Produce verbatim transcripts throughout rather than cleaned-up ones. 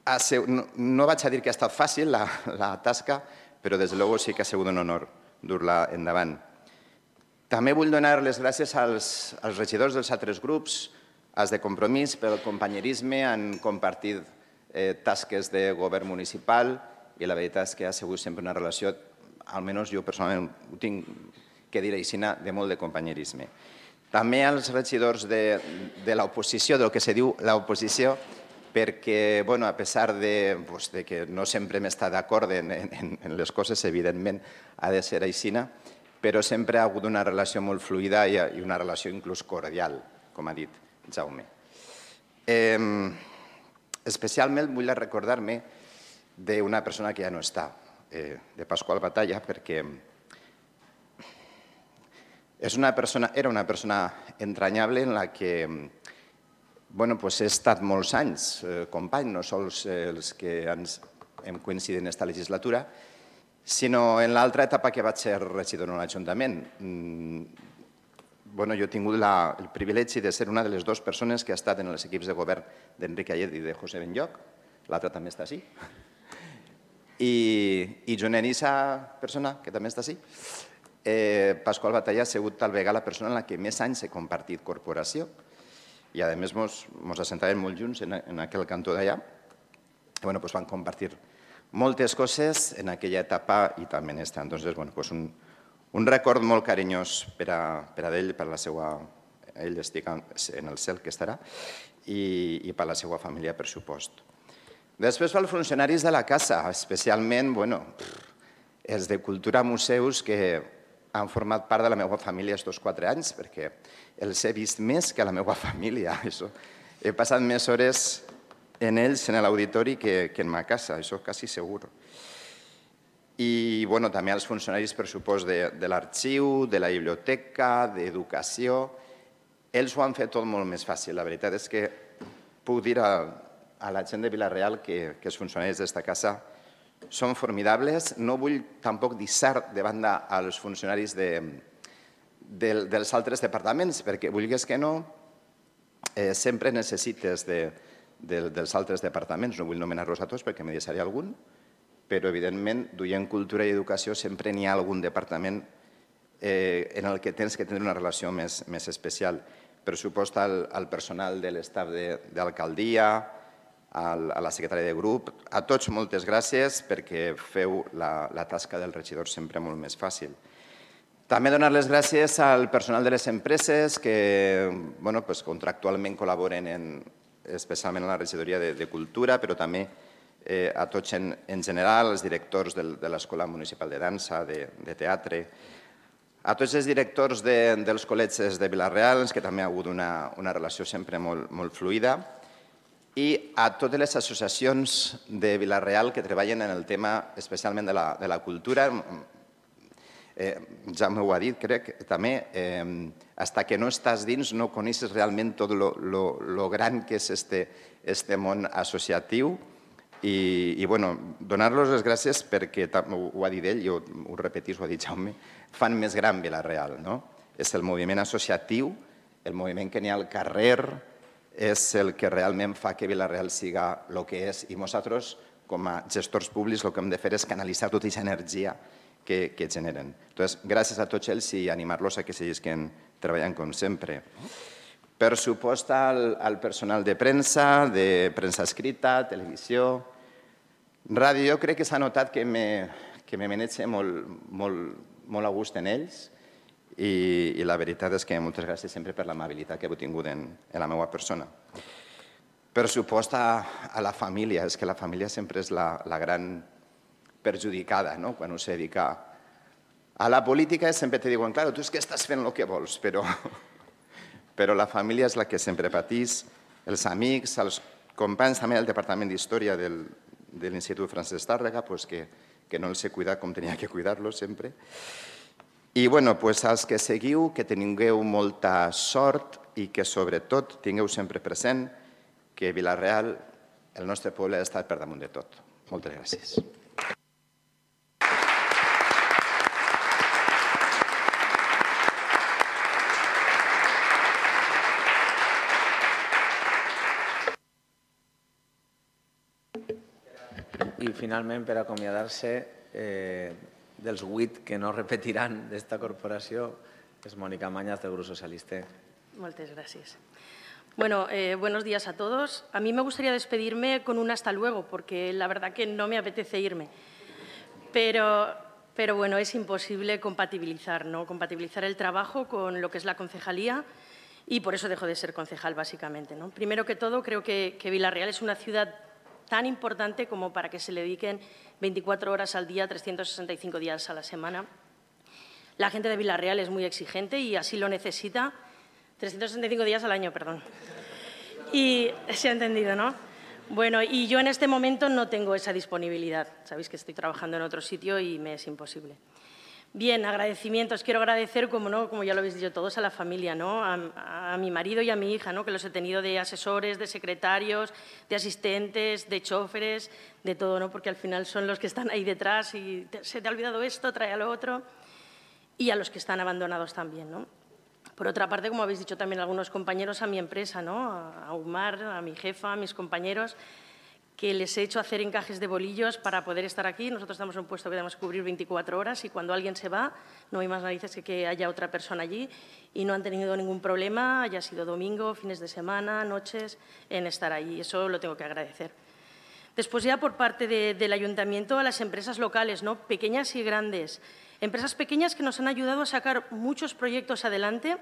no vaig a dir que ha estat fàcil la tasca, però des de luego sí que ha sigut un honor dur-la endavant. També vull donar les gràcies als regidors dels altres grups, als de Compromís, pel companyerisme, han compartit tasques de govern municipal i la veritat és que ha sigut sempre una relació, almenys jo personalment ho tinc que dir així, de molt de companyerisme. També als regidors de l'oposició, del que se diu l'oposició, perquè, a pesar que no sempre m'està d'acord en les coses, evidentment ha de ser així, però sempre ha hagut una relació molt fluida i una relació inclús cordial, com ha dit Jaume. Especialment vull recordar-me d'una persona que ja no està, de Pasqual Batalla, perquè era una persona entranyable en la que he estat molts anys company, no sols els que hem coincidit en aquesta legislatura, sinó en l'altra etapa que vaig ser regidor en l'Ajuntament. Jo he tingut el privilegi de ser una de les dues persones que ha estat en els equips de govern d'Enric Ayet i de José Benlloch, l'altra també està així, i junt amb aquesta persona, que també està així, Pasqual Batalla ha sigut tal vegada la persona en la que més anys he compartit corporació i a més ens assentàvem molt junts en aquell cantó d'allà. Vam compartir moltes coses en aquella etapa i també en aquesta. Un record molt carinyós per a ell, per a la seva... Ell estic en el cel, que estarà, i per a la seva família, per supost. Després, pels funcionaris de la casa, especialment els de Cultura Museus, que han format part de la meva família aquests quatre anys, perquè els he vist més que a la meva família. He passat més hores en ells, en l'auditori, que en ma casa, això quasi segur. I també als funcionaris, per supost, de l'arxiu, de la biblioteca, d'educació. Ells ho han fet tot molt més fàcil. La veritat és que puc dir a la gent de Vila-real que els funcionaris d'esta casa són formidables. No vull tampoc deixar de banda als funcionaris dels altres departaments, perquè vulguis que no, sempre necessites dels altres departaments. No vull nomenar-los a tots perquè me deixaré algun, però evidentment, duent cultura i educació, sempre n'hi ha algun departament en el que tens que tenir una relació més especial. Per supost, al personal de l'estat d'alcaldia, a la secretària de grup, a tots moltes gràcies perquè feu la tasca del regidor sempre molt més fàcil. També donar les gràcies al personal de les empreses que contractualment col·laboren especialment a la regidoria de Cultura, però també a tots en general, als directors de l'Escola Municipal de Dansa, de Teatre, a tots els directors dels col·legis de Vila-real, que també ha hagut una relació sempre molt fluida, i a totes les associacions de Vila-real que treballen en el tema especialment de la cultura. Ja m'ho ha dit, crec, també, fins que no estàs dins no coneixes realment tot lo gran que és este món associatiu. I donar-los les gràcies perquè, ho ha dit ell, jo ho repetís, ho ha dit Jaume, fan més gran Vila-real. És el moviment associatiu, el moviment que n'hi ha al carrer, és el que realment fa que Vila-real siga el que és. I nosaltres, com a gestors públics, el que hem de fer és canalitzar tota aquesta energia que generen. Gràcies a tots ells i animar-los a que seguisquen treballant com sempre. Per supost, al personal de premsa, de premsa escrita, televisió, ràdio. Jo crec que s'ha notat que me manejo molt a gust en ells i la veritat és que moltes gràcies sempre per l'amabilitat que heu tingut en la meva persona. Per supost, a la família. És que la família sempre és la gran perjudicada quan us dedica a la política. Sempre te diuen, clar, tu és que estàs fent el que vols, però la família és la que sempre patís, els amics, els companys també del Departament d'Història de l'Institut Francesc Tàrrega, que no els he cuidat com tenia que cuidar-los sempre. I als que seguiu, que tingueu molta sort i que sobretot tingueu sempre present que Vila-real, el nostre poble, ha estat per damunt de tot. Moltes gràcies. I finalment, per acomiadar-se, eh, dels vuit que no repetiran d'esta corporació, és Mònica Mañas, del Grup Socialista. Muchas gracias. Bueno, eh, buenos días a todos. A mí me gustaría despedirme con un hasta luego, porque la verdad que no me apetece irme. Pero, pero bueno, es imposible compatibilizar, ¿no? Compatibilizar el trabajo con lo que es la concejalía y por eso dejo de ser concejal, básicamente, ¿no? Primero que todo, creo que, que Vila-real es una ciudad tan importante como para que se le dediquen veinticuatro horas al día, trescientos sesenta y cinco días a la semana. La gente de Vila-real es muy exigente y así lo necesita. trescientos sesenta y cinco días al año, perdón. Y se ha entendido, ¿no? Bueno, y yo en este momento no tengo esa disponibilidad. Sabéis que estoy trabajando en otro sitio y me es imposible. Bien, agradecimientos. Quiero agradecer, como no, como ya lo habéis dicho todos, a la familia, ¿no? A, a mi marido y a mi hija, ¿no? Que los he tenido de asesores, de secretarios, de asistentes, de choferes, de todo, ¿no? Porque al final son los que están ahí detrás y te, se te ha olvidado esto, trae a lo otro. Y a los que están abandonados también, ¿no? Por otra parte, como habéis dicho también algunos compañeros, a mi empresa, ¿no? A Umar, a mi jefa, a mis compañeros, que les he hecho hacer encajes de bolillos para poder estar aquí. Nosotros estamos en un puesto que debemos cubrir veinticuatro horas y cuando alguien se va, no hay más narices que que haya otra persona allí y no han tenido ningún problema, haya sido domingo, fines de semana, noches, en estar ahí. Eso lo tengo que agradecer. Después ya por parte de, del ayuntamiento a las empresas locales, ¿no? Pequeñas y grandes. Empresas pequeñas que nos han ayudado a sacar muchos proyectos adelante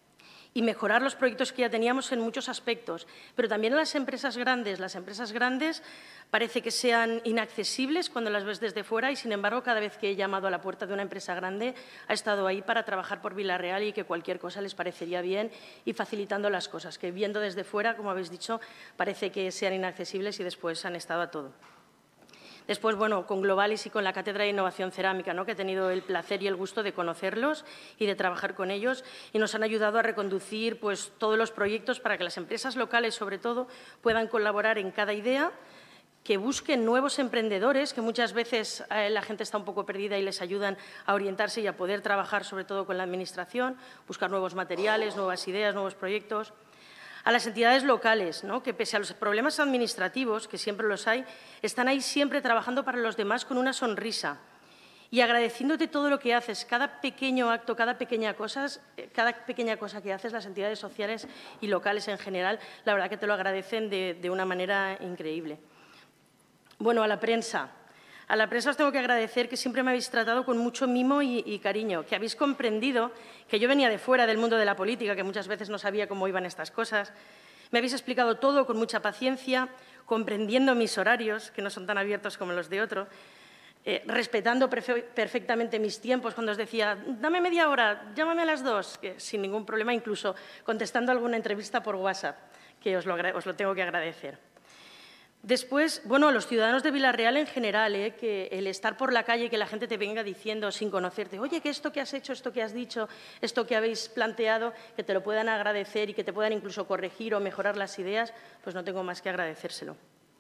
y mejorar los proyectos que ya teníamos en muchos aspectos. Pero también a las empresas grandes. Las empresas grandes parece que sean inaccesibles cuando las ves desde fuera y, sin embargo, cada vez que he llamado a la puerta de una empresa grande ha estado ahí para trabajar por Vila-real y que cualquier cosa les parecería bien y facilitando las cosas, que viendo desde fuera, como habéis dicho, parece que sean inaccesibles y después han estado a todo. Después, bueno, con Globalis y con la Cátedra de Innovación Cerámica, ¿no? Que he tenido el placer y el gusto de conocerlos y de trabajar con ellos y nos han ayudado a reconducir pues, todos los proyectos para que las empresas locales, sobre todo, puedan colaborar en cada idea, que busquen nuevos emprendedores, que muchas veces eh, la gente está un poco perdida y les ayudan a orientarse y a poder trabajar, sobre todo con la Administración, buscar nuevos materiales, nuevas ideas, nuevos proyectos. A las entidades locales, ¿no? Que pese a los problemas administrativos, que siempre los hay, están ahí siempre trabajando para los demás con una sonrisa y agradeciéndote todo lo que haces, cada pequeño acto, cada pequeña cosa, cada pequeña cosa que haces, las entidades sociales y locales en general, la verdad que te lo agradecen de, de una manera increíble. Bueno, a la prensa. A la prensa os tengo que agradecer que siempre me habéis tratado con mucho mimo y, y cariño, que habéis comprendido que yo venía de fuera del mundo de la política, que muchas veces no sabía cómo iban estas cosas. Me habéis explicado todo con mucha paciencia, comprendiendo mis horarios, que no son tan abiertos como los de otro, eh, respetando perfectamente mis tiempos cuando os decía, dame media hora, llámame a las dos, que sin ningún problema, incluso contestando alguna entrevista por WhatsApp, que os lo, os lo tengo que agradecer. Después, bueno, a los ciudadanos de Vila-real en general, ¿eh? Que el estar por la calle, que la gente te venga diciendo sin conocerte, oye, que esto que has hecho, esto que has dicho, esto que habéis planteado, que te lo puedan agradecer y que te puedan incluso corregir o mejorar las ideas, pues no tengo más que agradecérselo.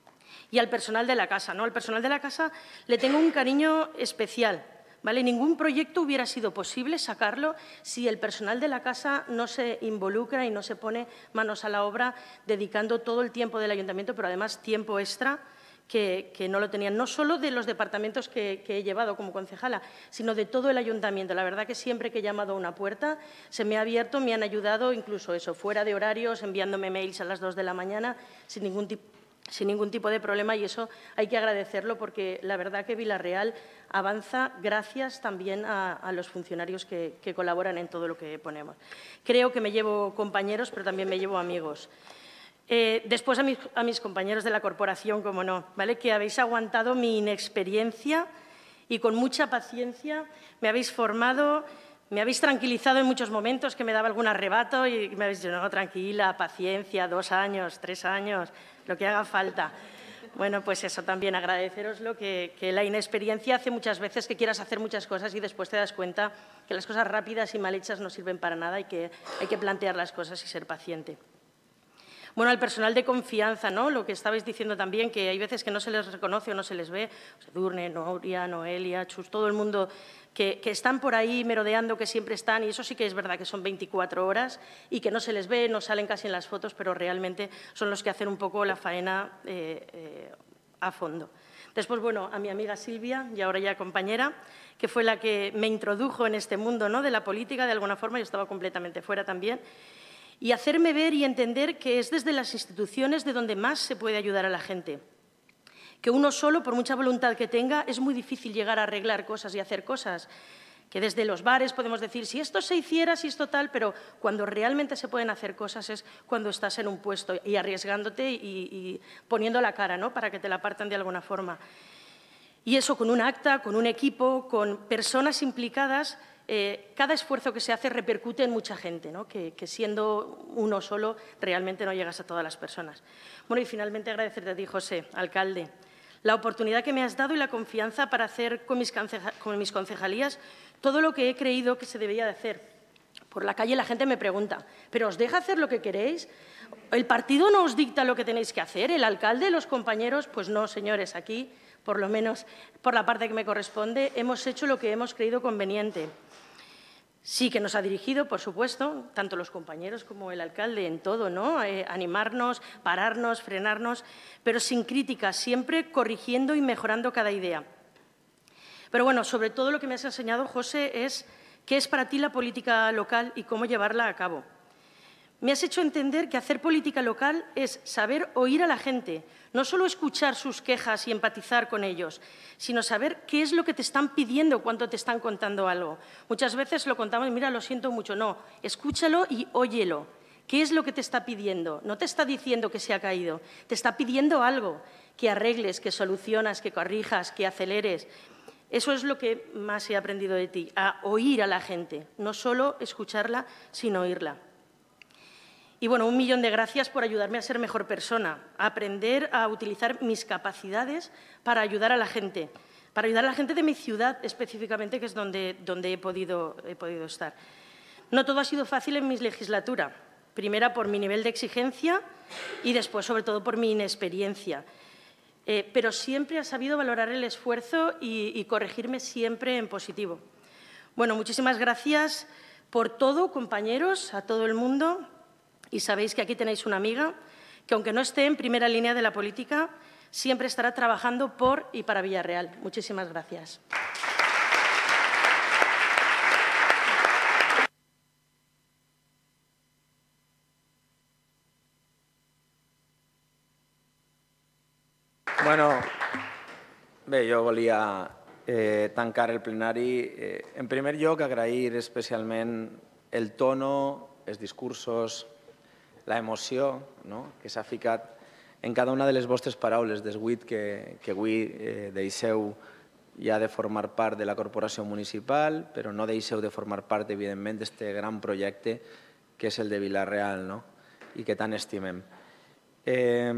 Y al personal de la casa, ¿no? Al personal de la casa le tengo un cariño especial. ¿Vale? Ningún proyecto hubiera sido posible sacarlo si el personal de la casa no se involucra y no se pone manos a la obra dedicando todo el tiempo del ayuntamiento, pero además tiempo extra que, que no lo tenían, no solo de los departamentos que, que he llevado como concejala, sino de todo el ayuntamiento. La verdad que siempre que he llamado a una puerta se me ha abierto, me han ayudado, incluso eso, fuera de horarios, enviándome mails a las dos de la mañana, sin ningún tipo sin ningún tipo de problema y eso hay que agradecerlo porque la verdad que Vila-real avanza gracias también a, a los funcionarios que, que colaboran en todo lo que ponemos. Creo que me llevo compañeros, pero también me llevo amigos. Eh, después a mis, a mis compañeros de la corporación, como no, ¿vale? Que habéis aguantado mi inexperiencia y con mucha paciencia me habéis formado. Me habéis tranquilizado en muchos momentos, que me daba algún arrebato y me habéis dicho, no, tranquila, paciencia, dos años, tres años, lo que haga falta. Bueno, pues eso también, agradeceroslo, que, que la inexperiencia hace muchas veces que quieras hacer muchas cosas y después te das cuenta que las cosas rápidas y mal hechas no sirven para nada y que hay que plantear las cosas y ser paciente. Bueno, al personal de confianza, ¿no? Lo que estabais diciendo también, que hay veces que no se les reconoce o no se les ve. Edurne, Nuria, Noelia, Chus, todo el mundo que, que están por ahí merodeando, que siempre están, y eso sí que es verdad que son veinticuatro horas y que no se les ve, no salen casi en las fotos, pero realmente son los que hacen un poco la faena eh, eh, a fondo. Después, bueno, a mi amiga Silvia, y ahora ya compañera, que fue la que me introdujo en este mundo, ¿no?, de la política, de alguna forma, yo estaba completamente fuera también, y hacerme ver y entender que es desde las instituciones de donde más se puede ayudar a la gente. Que uno solo, por mucha voluntad que tenga, es muy difícil llegar a arreglar cosas y hacer cosas. Que desde los bares podemos decir, si esto se hiciera, si esto tal, pero cuando realmente se pueden hacer cosas es cuando estás en un puesto y arriesgándote y, y poniendo la cara, ¿no?, para que te la partan de alguna forma. Y eso con un acta, con un equipo, con personas implicadas, eh, cada esfuerzo que se hace repercute en mucha gente, ¿no?, que, que siendo uno solo realmente no llegas a todas las personas. Bueno, y finalmente agradecerte a ti, José, alcalde, la oportunidad que me has dado y la confianza para hacer con mis, con mis concejalías todo lo que he creído que se debía de hacer. Por la calle la gente me pregunta, ¿pero os deja hacer lo que queréis? ¿El partido no os dicta lo que tenéis que hacer? ¿El alcalde, los compañeros? Pues no, señores, aquí, por lo menos por la parte que me corresponde, hemos hecho lo que hemos creído conveniente. Sí que nos ha dirigido, por supuesto, tanto los compañeros como el alcalde en todo, ¿no? Eh, animarnos, pararnos, frenarnos, pero sin críticas, siempre corrigiendo y mejorando cada idea. Pero bueno, sobre todo lo que me has enseñado, José, es qué es para ti la política local y cómo llevarla a cabo. Me has hecho entender que hacer política local es saber oír a la gente, no solo escuchar sus quejas y empatizar con ellos, sino saber qué es lo que te están pidiendo cuando te están contando algo. Muchas veces lo contamos y mira, lo siento mucho. No, escúchalo y óyelo. ¿Qué es lo que te está pidiendo? No te está diciendo que se ha caído, te está pidiendo algo, que arregles, que solucionas, que corrijas, que aceleres. Eso es lo que más he aprendido de ti, a oír a la gente, no solo escucharla, sino oírla. Y bueno, un millón de gracias por ayudarme a ser mejor persona, a aprender a utilizar mis capacidades para ayudar a la gente, para ayudar a la gente de mi ciudad específicamente, que es donde, donde he, podido, he podido estar. No todo ha sido fácil en mi legislatura, primera por mi nivel de exigencia y después, sobre todo, por mi inexperiencia. Eh, pero siempre ha sabido valorar el esfuerzo y, y corregirme siempre en positivo. Bueno, muchísimas gracias por todo, compañeros, a todo el mundo. Y sabéis que aquí tenéis una amiga que, aunque no esté en primera línea de la política, siempre estará trabajando por y para Villarreal. Muchísimas gracias. Bueno, bé, jo volia eh, tancar el plenari. Eh, en primer lloc, agrair especialment el tono, els discursos, la emoció, no?, que s'ha ficat en cada una de les vostres paraules des vuit que, que avui eh, deixeu ja de formar part de la corporació municipal, però no deixeu de formar part, evidentment, d'aquest gran projecte que és el de Vila-real, no?, i que tant estimem. Eh,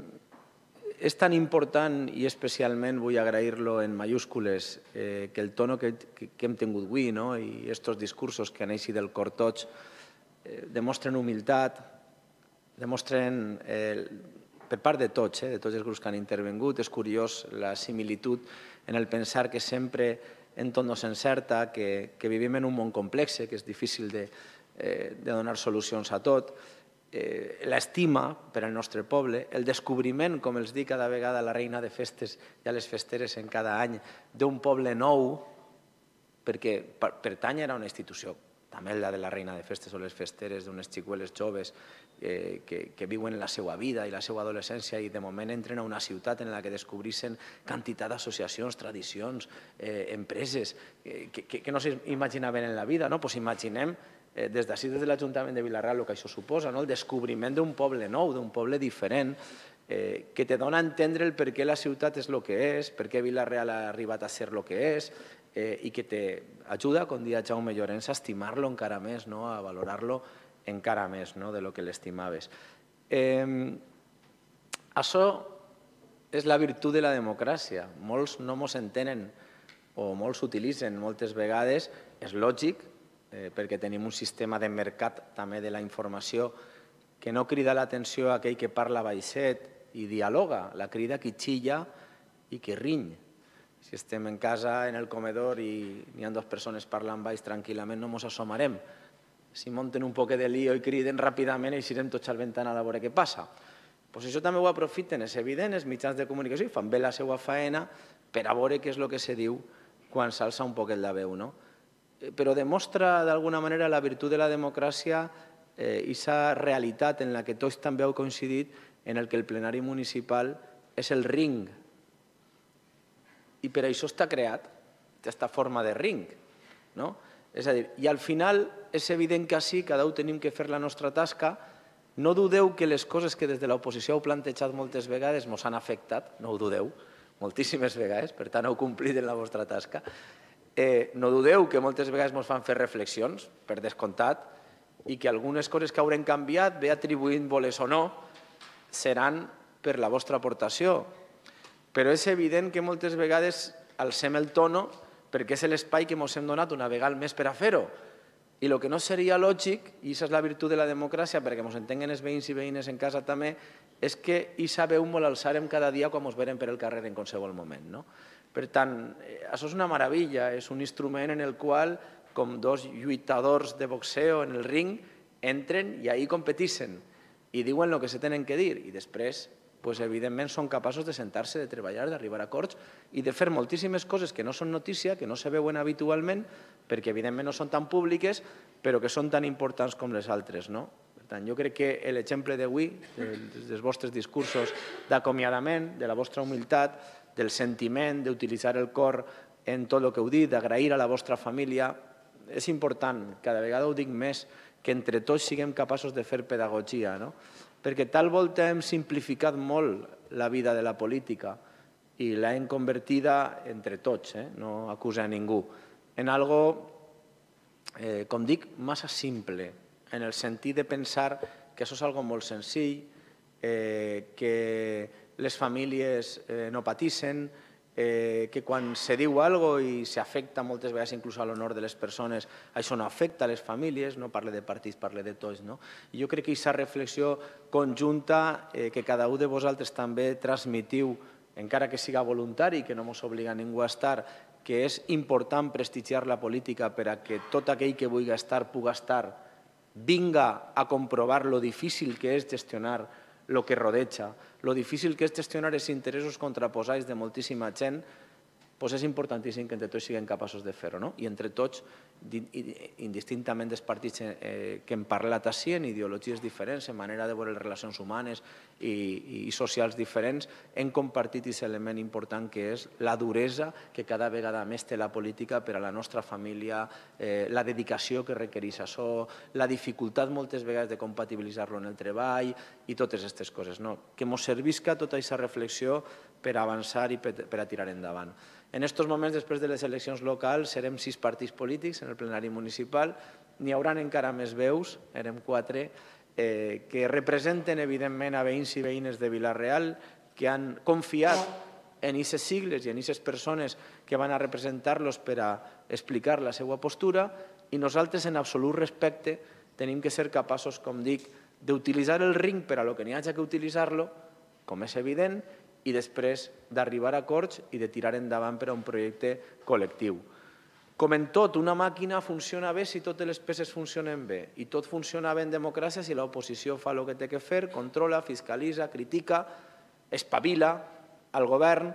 és tan important, i especialment vull agrair-lo en mayúscules, eh, que el tono que, que, que hem tingut avui, no?, i aquests discursos que han eixit del cor tots, eh, demostren humilitat, demostren, eh, per part de tots, eh, de tots els grups que han intervingut, és curiós la similitud en el pensar que sempre en tot no s'encerta, que, que vivim en un món complex, que és difícil de, eh, de donar solucions a tot, eh, l'estima per al nostre poble, el descobriment, com els dic cada vegada a la reina de festes i a les festeres en cada any, d'un poble nou, perquè pertany a una institució, també la de la reina de festes o les festeres d'unes xicueles joves eh, que, que viuen la seva vida i la seva adolescència i de moment entren a una ciutat en la que descobrissen quantitat d'associacions, tradicions, eh, empreses eh, que, que, que no s'imaginaven en la vida. No? Pues imaginem eh, des d'ací, des de l'Ajuntament de Vila-real, el que això suposa, no? El descobriment d'un poble nou, d'un poble diferent, eh, que te dona a entendre el per què la ciutat és el que és, per què Vila-real ha arribat a ser el que és, eh, i que t'ajuda, com dia Jaume Llorenç, a estimar-lo encara més, no? A valorar-lo encara més, no? De lo que l'estimaves. Eh, això és la virtut de la democràcia. Molts no mos entenen o molts s'utilitzen moltes vegades, és lògic, eh, perquè tenim un sistema de mercat també de la informació que no crida l'atenció a aquell que parla baixet i dialoga, la crida qui xilla i qui riny. Si estem en casa, en el comedor, i n'hi ha dues persones parlant baix tranquil·lament, no ens assomarem. Si munten un poc de lío i criden ràpidament, eixirem tots al ventanal a veure què passa. Doncs això també ho aprofiten, és evident, els mitjans de comunicació i fan bé la seva faena per a veure què és el que se diu quan s'alça un poquet la veu. Però demostra d'alguna manera la virtut de la democràcia i aquesta realitat en la que tots també heu coincidit en el que el plenari municipal és el ring. I per això està creat aquesta forma de ring. És a dir, i al final és evident que així cada un tenim que fer la nostra tasca. No dudeu que les coses que des de l'oposició heu plantejat moltes vegades ens han afectat, no ho dudeu, moltíssimes vegades, per tant heu complit en la vostra tasca. No dudeu que moltes vegades ens fan fer reflexions, per descomptat, i que algunes coses que haurem canviat, bé atribuint-vos o no, seran per la vostra aportació. Però és evident que moltes vegades alcem el tono perquè és l'espai que ens hem donat una vegada més per a fer-ho. I el que no seria lògic, i aquesta és la virtut de la democràcia, perquè ens entenguen els veïns i veïnes en casa també, és que aquesta veu ens l'alçarem cada dia quan ens veurem per el carrer en qualsevol moment. Per tant, això és una meravella, és un instrument en el qual, com dos lluitadors de boxeo en el ring, entren i ahí competeixen i diuen el que se tenen que dir. I després, evidentment, són capaços de sentar-se, de treballar, d'arribar a acords i de fer moltíssimes coses que no són notícia, que no se veuen habitualment, perquè evidentment no són tan públiques, però que són tan importants com les altres. Per tant, jo crec que l'exemple d'avui, dels vostres discursos d'acomiadament, de la vostra humilitat, del sentiment, d'utilitzar el cor en tot el que heu dit, d'agrair a la vostra família, és important, cada vegada ho dic més, que entre tots siguem capaços de fer pedagogia, perquè tal volta hem simplificat molt la vida de la política i l'hem convertida entre tots, no acusa a ningú, en algo, com dic, massa simple, en el sentit de pensar que això és algo molt senzill, que les famílies no pateixen, que quan se diu alguna cosa i s'afecta moltes vegades inclús a l'honor de les persones, això no afecta a les famílies, no parle de partits, parle de tots. I jo crec que aquesta reflexió conjunta que cada un de vosaltres també transmitiu, encara que siga voluntari, que no ens obliga ningú a estar, que és important prestigiar la política per a que tot aquell que vulgui estar pugui estar, vinga a comprovar lo difícil que és gestionar el que rodeja, lo difícil que és gestionar els interessos contraposats de moltíssima gent, doncs és importantíssim que entre tots siguem capaços de fer-ho. I entre tots, indistintament dels partits que hem parlat així, en ideologies diferents, en manera de veure les relacions humanes i socials diferents, hem compartit aquest element important que és la duresa que cada vegada més té la política per a la nostra família, la dedicació que requereix això, la dificultat moltes vegades de compatibilitzar-lo en el treball i totes aquestes coses. Que ens servisca tota aquesta reflexió per avançar i per a tirar endavant. En aquests moments, després de les eleccions locals, serem sis partits polítics en el plenari municipal, n'hi haurà encara més veus, érem quatre, que representen evidentment a veïns i veïnes de Vila-real, que han confiat en aquestes sigles i en aquestes persones que van a representar-los per a explicar la seva postura, i nosaltres, en absolut respecte, tenim que ser capaços, com dic, d'utilitzar el ring per a lo que n'hi hagi que utilitzar-lo, com és evident, i després d'arribar a acords i de tirar endavant per a un projecte col·lectiu. Com en tot, una màquina funciona bé si totes les peces funcionen bé, i tot funciona bé en democràcia si l'oposició fa el que té que fer, controla, fiscalitza, critica, espavila al govern.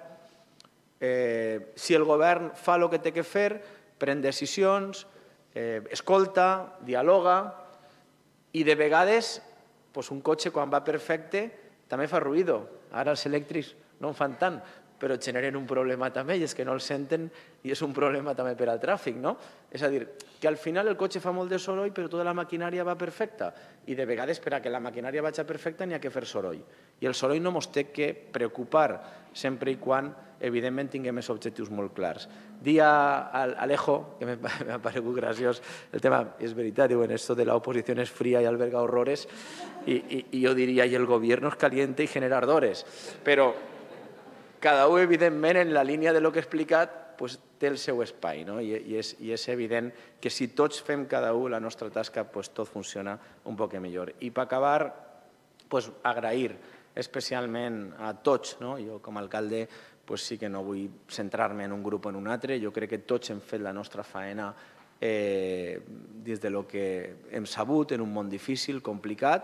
Si el govern fa el que té que fer, pren decisions, escolta, dialoga, i de vegades un cotxe quan va perfecte també fa ruïdo. Ara els elèctrics no en fan tant, però generen un problema també, i és que no el senten i és un problema també per al tràfic. És a dir, que al final el cotxe fa molt de soroll, però tota la maquinària va perfecta. I de vegades, per a que la maquinària vagi perfecta, n'hi ha que fer soroll. I el soroll no ens té que preocupar, sempre i quan, evidentment, tinguem els objectius molt clars. Dia a Alejo, que m'ha paregut graciós el tema, és veritat, diuen, esto de la oposición es fría y alberga horrores, i jo diria, i el gobierno es caliente y genera ardores. Però cada un, evidentment, en la línia de lo que he explicat, té el seu espai, i és evident que si tots fem cada un la nostra tasca, tot funciona un poc millor. I per acabar, agrair especialment a tots, jo com a alcalde sí que no vull centrar-me en un grup o en un altre, jo crec que tots hem fet la nostra feina des del que hem sabut en un món difícil, complicat,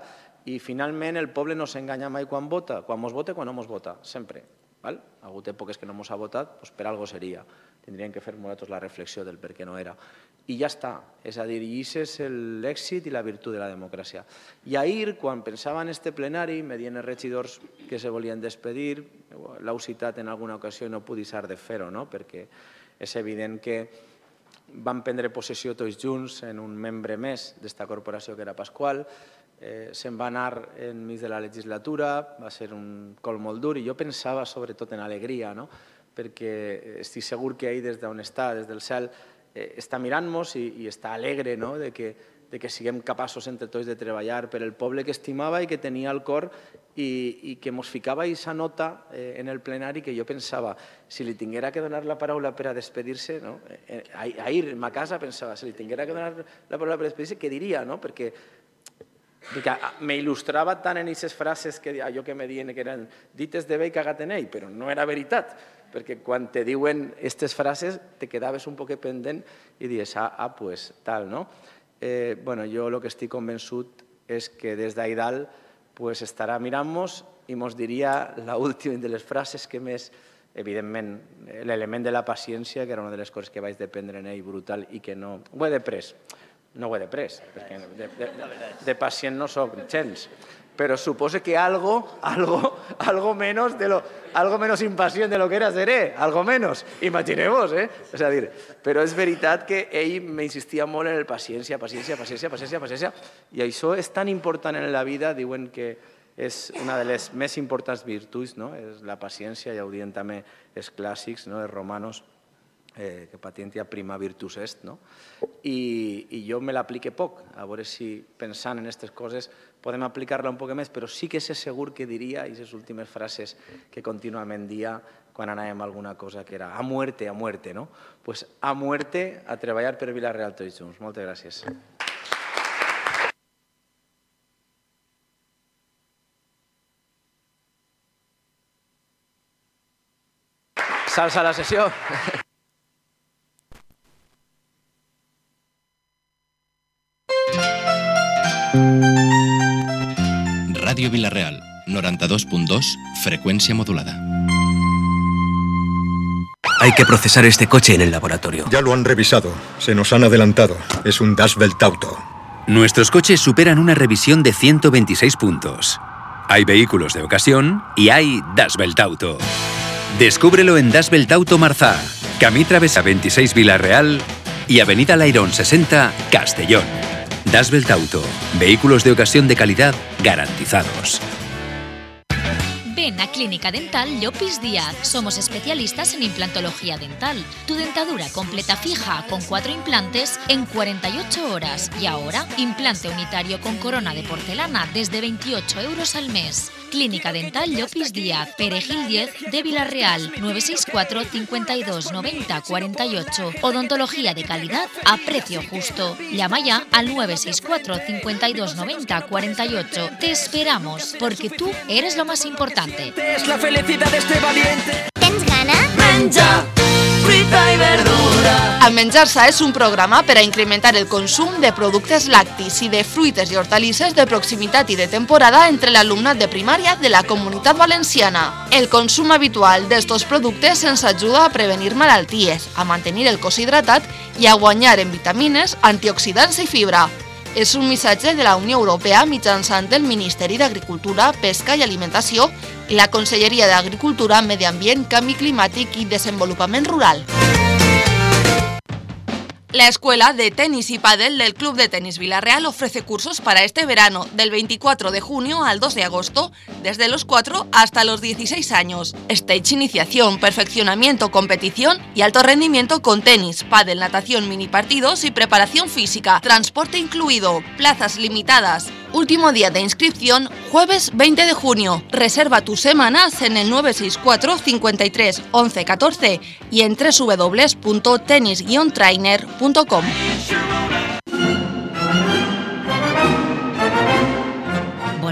I finalment el poble no s'enganya mai quan vota, quan mos vota, quan no mos vota, sempre. Ha hagut èpoques que no mos ha votat, doncs per algo seria. Tindríem que fer nosaltres la reflexió del per què no era. I ja està. És a dir, i això és l'èxit i la virtut de la democràcia. I ahir, quan pensava en este plenari, me dient els regidors que se volien despedir, l'heu citat en alguna ocasió i no puc deixar de fer-ho, no? Perquè és evident que vam prendre possessió tots junts en un membre més d'esta corporació que era Pasqual. Eh, se'n va anar enmig de la legislatura, va ser un col molt dur i jo pensava sobretot en alegria, no? Perquè estic segur que ell des d'on està, des del cel, eh, està mirant-nos i, i està alegre, no? de, que, de que siguem capaços entre tots de treballar per el poble que estimava i que tenia al cor i, i que mos ficava aquesta nota eh, en el plenari que jo pensava, si li tinguera que donar la paraula per a despedir-se, no? eh, ahir en ma casa pensava, si li tinguera que donar la paraula per a despedir-se, què diria? No? Perquè Perquè m'il·lustrava tant en aquestes frases que allò que me diuen que eren dites de bé i cagat en ell, però no era veritat, perquè quan te diuen aquestes frases te quedaves un poc pendent i dius, ah, ah pues tal, no? Eh, bueno, jo el que estic convençut és que des d'ahí dalt pues, estarà mirant-nos i mos diria l'última de les frases que més, evidentment, l'element de la paciència, que era una de les coses que vaig dependre en ell brutal i que no... Ho he després. No ho he de pres, perquè de, de, de pacient no soc gens, però suposo que algo, algo, algo menos de lo, algo menos impacient de lo que era seré, algo menos, imagineu-vos, eh? És a dir, però és veritat que ell m'insistia molt en el paciència, paciència, paciència, paciència, paciència, i això és tan important en la vida, diuen que és una de les més importants virtuts, no? És la paciència, ja ho diuen també els clàssics, no? Els romanos, Eh, que patientia prima virtus est, no? I, i jo me l'aplique poc, a veure si pensant en aquestes coses podem aplicar-la un poc més, però sí que sé segur que diria aquestes últimes frases que contínuament dia quan anàvem a alguna cosa que era a muerte, a muerte, no? Pues a muerte, a treballar per Vila-real tots junts. Moltes gràcies. S'alça la sessió. Radio Vila-real, noranta-dos punt dos, frecuencia modulada. Hay que procesar este coche en el laboratorio. Ya lo han revisado. Se nos han adelantado. Es un Das Welt Auto. Nuestros coches superan una revisión de ciento veintiséis puntos. Hay vehículos de ocasión y hay Das Welt Auto. Descúbrelo en Das Welt Auto Marzá, Camí Travesa veintiséis Vila-real y Avenida Lairón sesenta, Castellón. Das Welt Auto. Vehículos de ocasión de calidad garantizados. Ven a Clínica Dental Llopis Díaz. Somos especialistas en implantología dental. Tu dentadura completa fija con cuatro implantes en cuarenta y ocho horas. Y ahora, implante unitario con corona de porcelana desde veintiocho euros al mes. Clínica Dental Llopis Díaz, Perejil diez de Vila-real, nueve seis cuatro, cincuenta y dos, noventa, cuarenta y ocho. Odontología de calidad a precio justo. Llama ya al nueve seis cuatro, cincuenta y dos, noventa, cuarenta y ocho. Te esperamos, porque tú eres lo más importante. Es la felicidad de este valiente. ¿Tens gana? Menja, fruita i verdura. El Menjar-se és un programa per a incrementar el consum de productes lactis i de fruites i hortalisses de proximitat i de temporada entre l'alumnat de primària de la Comunitat Valenciana. El consum habitual d'estos productes ens ajuda a prevenir malalties, a mantenir el cos hidratat i a guanyar en vitamines, antioxidants i fibra. És un missatge de la Unió Europea mitjançant el Ministeri d'Agricultura, Pesca i Alimentació i la Conselleria d'Agricultura, Medi Ambient, Canvi Climàtic i Desenvolupament Rural. La Escuela de Tenis y Pádel del Club de Tenis Vila-real ofrece cursos para este verano, del veinticuatro de junio al dos de agosto, desde los cuatro hasta los dieciséis años. Stage iniciación, perfeccionamiento, competición y alto rendimiento con tenis, pádel, natación, mini partidos y preparación física. Transporte incluido, plazas limitadas. Último día de inscripción, jueves veinte de junio. Reserva tus semanas en el nueve seis cuatro, cincuenta y tres, once, catorce y en doble u doble u doble u punto tenis guion trainer punto com.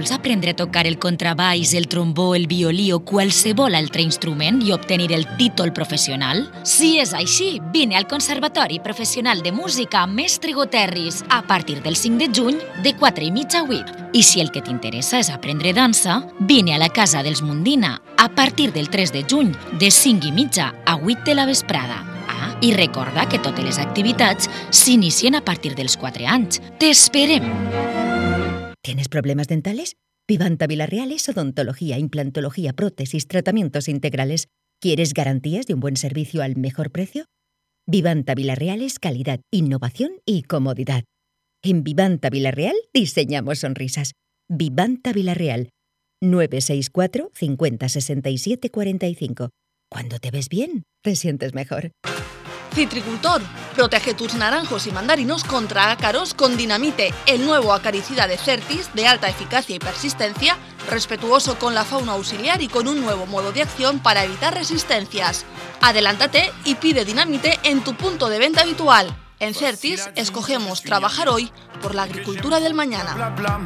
Vols aprendre a tocar el contrabaix, el trombó, el violí o qualsevol altre instrument i obtenir el títol professional? Si és així, vine al Conservatori Professional de Música Mestre Goterris a partir del cinc de juny de quatre i mitja a vuit. I si el que t'interessa és aprendre dansa, vine a la Casa dels Mundina a partir del tres de juny de cinc i mitja a vuit de la vesprada. Ah, i recorda que totes les activitats s'inicien a partir dels quatre anys. T'esperem! ¿Tienes problemas dentales? Vivanta Villarreal es odontología, implantología, prótesis, tratamientos integrales. ¿Quieres garantías de un buen servicio al mejor precio? Vivanta Villarreal es calidad, innovación y comodidad. En Vivanta Villarreal diseñamos sonrisas. Vivanta Villarreal, nueve seis cuatro, cincuenta, sesenta y siete, cuarenta y cinco. Cuando te ves bien, te sientes mejor. Citricultor, protege tus naranjos y mandarinos contra ácaros con Dinamite, el nuevo acaricida de Certis de alta eficacia y persistencia, respetuoso con la fauna auxiliar y con un nuevo modo de acción para evitar resistencias. Adelántate y pide Dinamite en tu punto de venta habitual. En Certis escogemos trabajar hoy por la agricultura del mañana.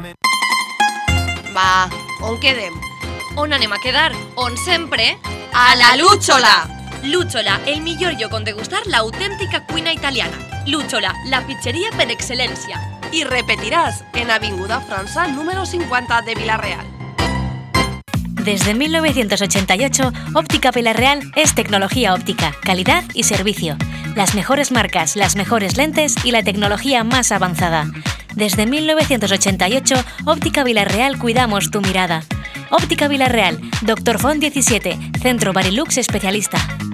Va, on quedem? On anem a quedar? On sempre? A la Lúchola! Lúchola, el millor lloc on degustar l'autèntica cuina italiana. Lúchola, la pizzeria per excel·lència. I repetiràs en Avinguda França número cincuenta de Villarreal. Desde mil novecientos ochenta y ocho, Óptica Villarreal es tecnología óptica, calidad y servicio. Las mejores marcas, las mejores lentes y la tecnología más avanzada. Desde mil novecientos ochenta y ocho, Óptica Villarreal cuidamos tu mirada. Óptica Villarreal, Doctor Font diecisiete, Centro Barilux Especialista.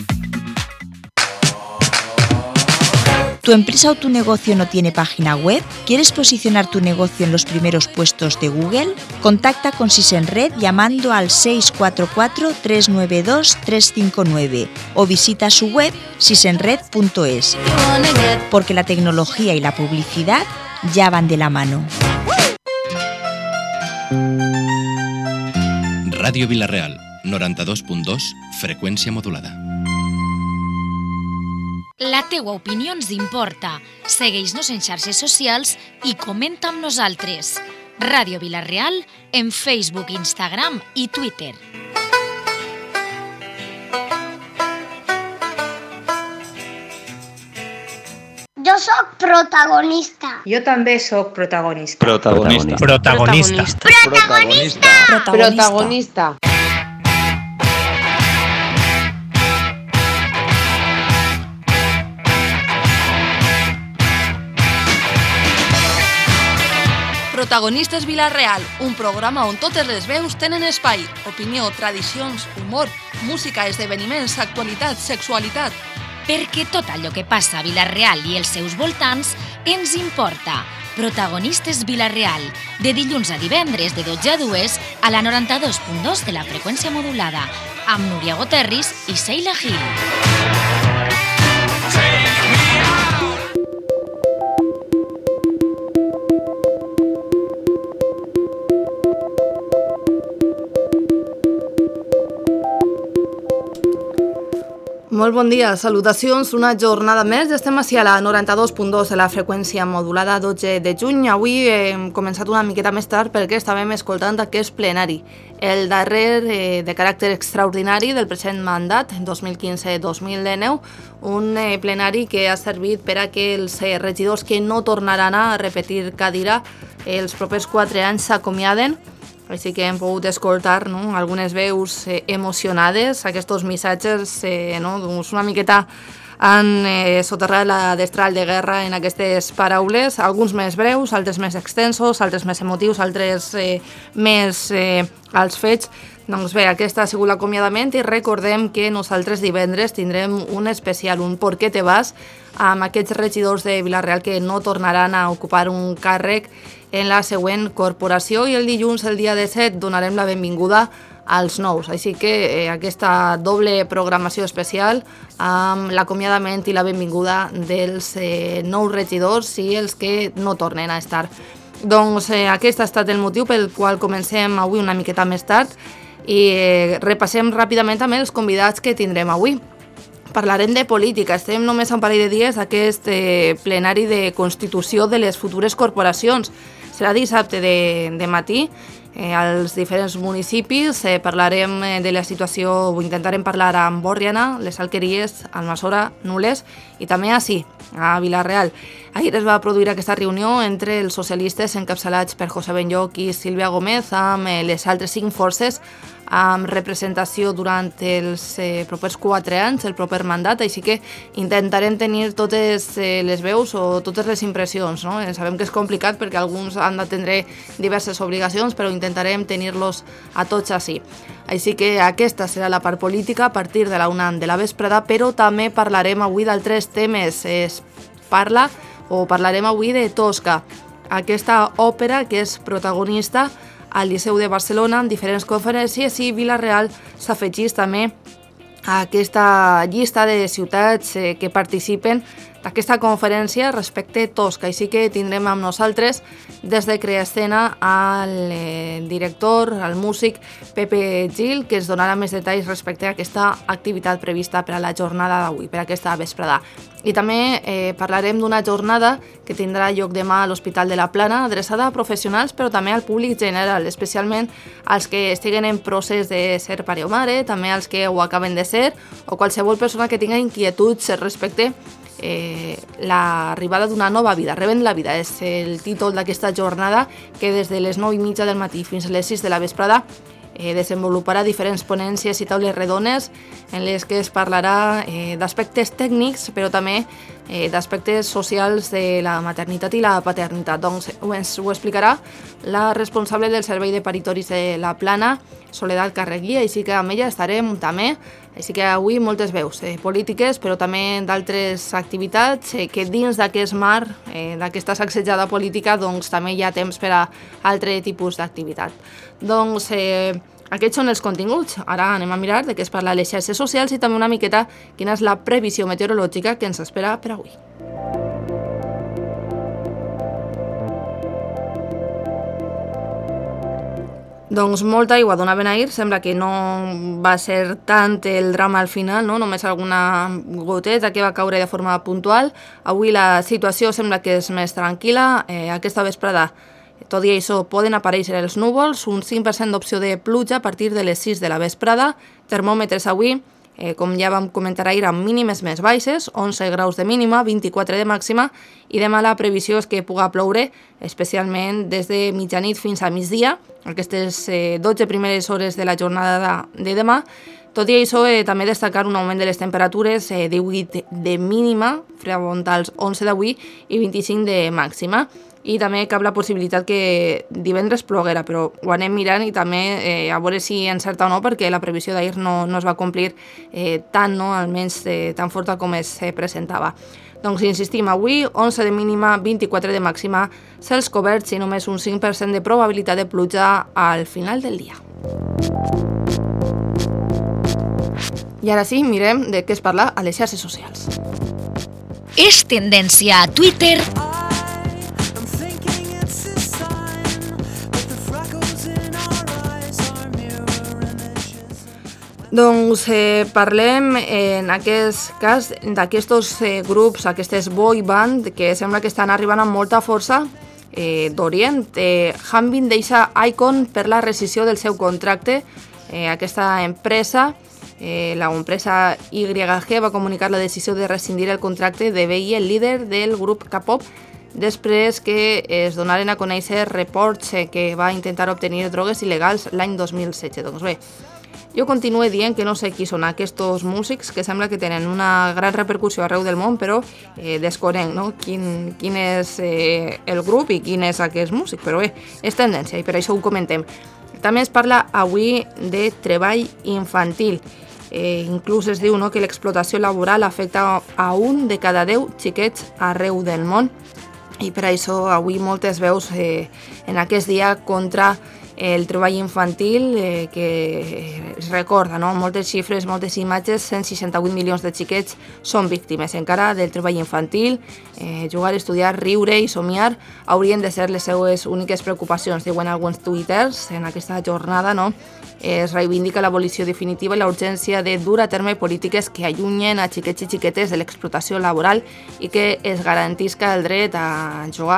¿Tu empresa o tu negocio no tiene página web? ¿Quieres posicionar tu negocio en los primeros puestos de Google? Contacta con Sisenred llamando al seis cuatro cuatro, tres nueve dos, tres cinco nueve o visita su web sisenred punto es, porque la tecnología y la publicidad ya van de la mano. Ràdio Vila-real, noranta-dos punt dos, freqüència modulada. La teua opinió ens importa. Segueix-nos en xarxes socials i comenta amb nosaltres. Ràdio Vila-real en Facebook, Instagram i Twitter. Jo sóc protagonista. Jo també sóc protagonista. Protagonista. Protagonista. Protagonista. Protagonista. Protagonistes Vila-real, un programa on totes les veus tenen espai. Opinió, tradicions, humor, música, esdeveniments, actualitat, sexualitat. Perquè tot allò que passa a Vila-real i els seus voltants ens importa. Protagonistes Vila-real, de dilluns a divendres de dotze a dues a la noranta-dos punt dos de la freqüència modulada, amb Núria Goterris i Sheila Gil. Molt bon dia, salutacions, una jornada més. Estem així a la noranta-dos punt dos de la freqüència modulada, dotze de juny. Avui hem començat una miqueta més tard perquè estàvem escoltant aquest plenari, el darrer eh, de caràcter extraordinari del present mandat, dos mil quinze dos mil dinou, un eh, plenari que ha servit per a que els eh, regidors que no tornaran a repetir cadira eh, els propers quatre anys s'acomiaden. Així que hem pogut escoltar, no?, algunes veus eh, emocionades, aquests missatges eh, no?, doncs una miqueta han eh, soterrat la destral de guerra en aquestes paraules, alguns més breus, altres més extensos, altres més emotius, altres eh, més eh, als fets. Doncs bé, aquest ha sigut l'acomiadament i recordem que nosaltres divendres tindrem un especial, un ¿Por qué te vas?, amb aquests regidors de Vila-real que no tornaran a ocupar un càrrec en la següent corporació, i el dilluns, el dia disset, donarem la benvinguda als nous. Així que eh, aquesta doble programació especial amb l'acomiadament i la benvinguda dels eh, nous regidors i els que no tornen a estar. Doncs eh, aquest ha estat el motiu pel qual comencem avui una miqueta més tard i eh, repassem ràpidament també els convidats que tindrem avui. Parlarem de política. Estem només a un parell de dies d'aquest eh, plenari de constitució de les futures corporacions. Serà dissabte de, de matí, eh, als diferents municipis. Eh, parlarem eh, de la situació, o intentarem parlar amb Borriana, les Alqueries, Almassora, Nules i també així, a Vila-real. Ahir es va produir aquesta reunió entre els socialistes encapçalats per José Benlloch i Sílvia Gómez amb eh, les altres cinc forces amb representació durant els eh, propers quatre anys, el proper mandat, així que intentarem tenir totes eh, les veus o totes les impressions, no? Eh, sabem que és complicat perquè alguns han d'atendre diverses obligacions, però intentarem tenir-los a tots així. Així que aquesta serà la part política a partir de la una de la vesprada, però també parlarem avui d'altres temes. Es parla o parlarem avui de Tosca, aquesta òpera que és protagonista al Liceu de Barcelona en diferents conferències, i Vila-real s'afegís també a aquesta llista de ciutats eh, que participen d'aquesta conferència respecte a Tosca. Així que tindrem amb nosaltres des de Creescena al eh, director, al músic Pepe Gil, que ens donarà més detalls respecte a aquesta activitat prevista per a la jornada d'avui, per a aquesta vesprada. I també eh, parlarem d'una jornada que tindrà lloc demà a l'Hospital de la Plana, adreçada a professionals però també al públic general, especialment als que estiguen en procés de ser pare o mare, també als que ho acaben de ser, o qualsevol persona que tinga inquietuds respecte Eh, l'arribada d'una nova vida, Rebent la vida, és el títol d'aquesta jornada que des de les nou i mitja del matí fins a les sis de la vesprada eh, desenvoluparà diferents ponències i taules redones en les que es parlarà eh, d'aspectes tècnics però també eh, d'aspectes socials de la maternitat i la paternitat. Doncs ens ho explicarà la responsable del Servei de Paritoris de la Plana, Soledat Carregui, així que amb ella estarem també. Així que avui moltes veus eh, polítiques, però també d'altres activitats eh, que dins d'aquest mar, eh, d'aquesta sacsejada política, doncs també hi ha temps per a altre tipus d'activitat. Doncs eh, aquests són els continguts. Ara anem a mirar de què es parla a les xarxes socials i també una miqueta quina és la previsió meteorològica que ens espera per avui. Doncs molta aigua donaven ahir, sembla que no va ser tant el drama al final, no? Només alguna goteta que va caure de forma puntual. Avui la situació sembla que és més tranquil·la. Eh, aquesta vesprada, tot i això, poden aparèixer els núvols, un cinc per cent d'opció de pluja a partir de les sis de la vesprada. Termòmetres avui, eh, com ja vam comentar ahir, amb mínimes més baixes, onze graus de mínima, vint-i-quatre de màxima, i demà la previsió és que puga ploure, especialment des de mitjanit fins a migdia, aquestes eh, dotze primeres hores de la jornada de, de demà. Tot i això, eh, també destacar un augment de les temperatures, eh, divuit de mínima, front als onze d'avui, i vint-i-cinc de màxima. I també cap la possibilitat que divendres ploguera, però ho anem mirant i també eh, a veure si encerta o no, perquè la previsió d'ahir no, no es va complir eh, tant, no? Almenys eh, tan forta com es eh, presentava. Doncs insistim, avui onze de mínima, vint-i-quatre de màxima, cels coberts i només un cinc per cent de probabilitat de pluja al final del dia. I ara sí, mirem de què es parla a les xarxes socials. És tendència a Twitter Doncs eh, parlem en aquest cas d'aquests eh, grups, aquestes boy band que sembla que estan arribant amb molta força eh, d'Orient. Eh, Hanbin deixa Icon per la rescisió del seu contracte. Eh, aquesta empresa, eh, la empresa Y G, va comunicar la decisió de rescindir el contracte de B I, el líder del grup K-pop, després que es donaren a conèixer reports eh, que va intentar obtenir drogues il·legals l'any dos mil setze. Doncs bé, jo continuo dient que no sé qui són aquests músics, que sembla que tenen una gran repercussió arreu del món, però eh, desconec, no? quin, quin és eh, el grup i quin és aquest músic, però bé, és tendència i per això ho comentem. També es parla avui de treball infantil. Eh, inclús es diu no, que l'explotació laboral afecta a un de cada deu xiquets arreu del món, i per això avui moltes veus eh, en aquest dia contra el treball infantil, eh, que es recorda, no? Moltes xifres, moltes imatges, cent seixanta-vuit milions de xiquets són víctimes encara del treball infantil. Eh, jugar, estudiar, riure i somiar haurien de ser les seues úniques preocupacions, diuen alguns twitters en aquesta jornada, no? Es reivindica l'abolició definitiva i la urgència de dur a terme polítiques que allunyen a xiquets i xiquetes de l'explotació laboral i que es garantisca el dret a jugar,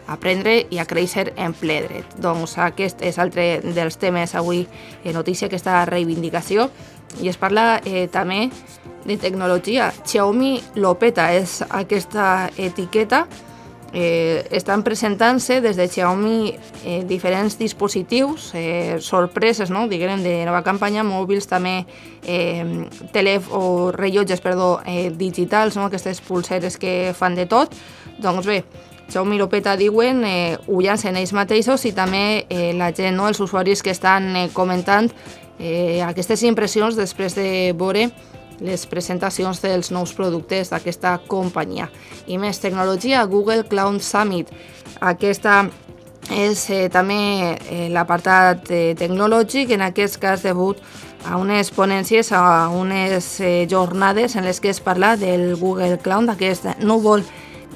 aprendre i a créixer en ple dret. Doncs aquest és altre dels temes avui en notícia, aquesta reivindicació, i es parla eh, també de tecnologia. Xiaomi lo peta, és aquesta etiqueta. Eh, estan presentant-se des de Xiaomi eh, diferents dispositius, eh, sorpreses, no? Diguem, de nova campanya, mòbils també, eh, telèf o rellotges, perdó, eh, digitals, no? Aquestes pulseres que fan de tot. Doncs bé, Xiaomi lo peta, diuen, eh, ho llancen ells mateixos, i també eh, la gent, no? Els usuaris que estan eh, comentant eh, aquestes impressions després de veure les presentacions dels nous productes d'aquesta companyia. I més tecnologia, Google Cloud Summit. Aquesta és eh, també eh, l'apartat eh, tecnològic, en aquest cas degut a unes ponències, a unes eh, jornades en les que es parla del Google Cloud, d'aquest núvol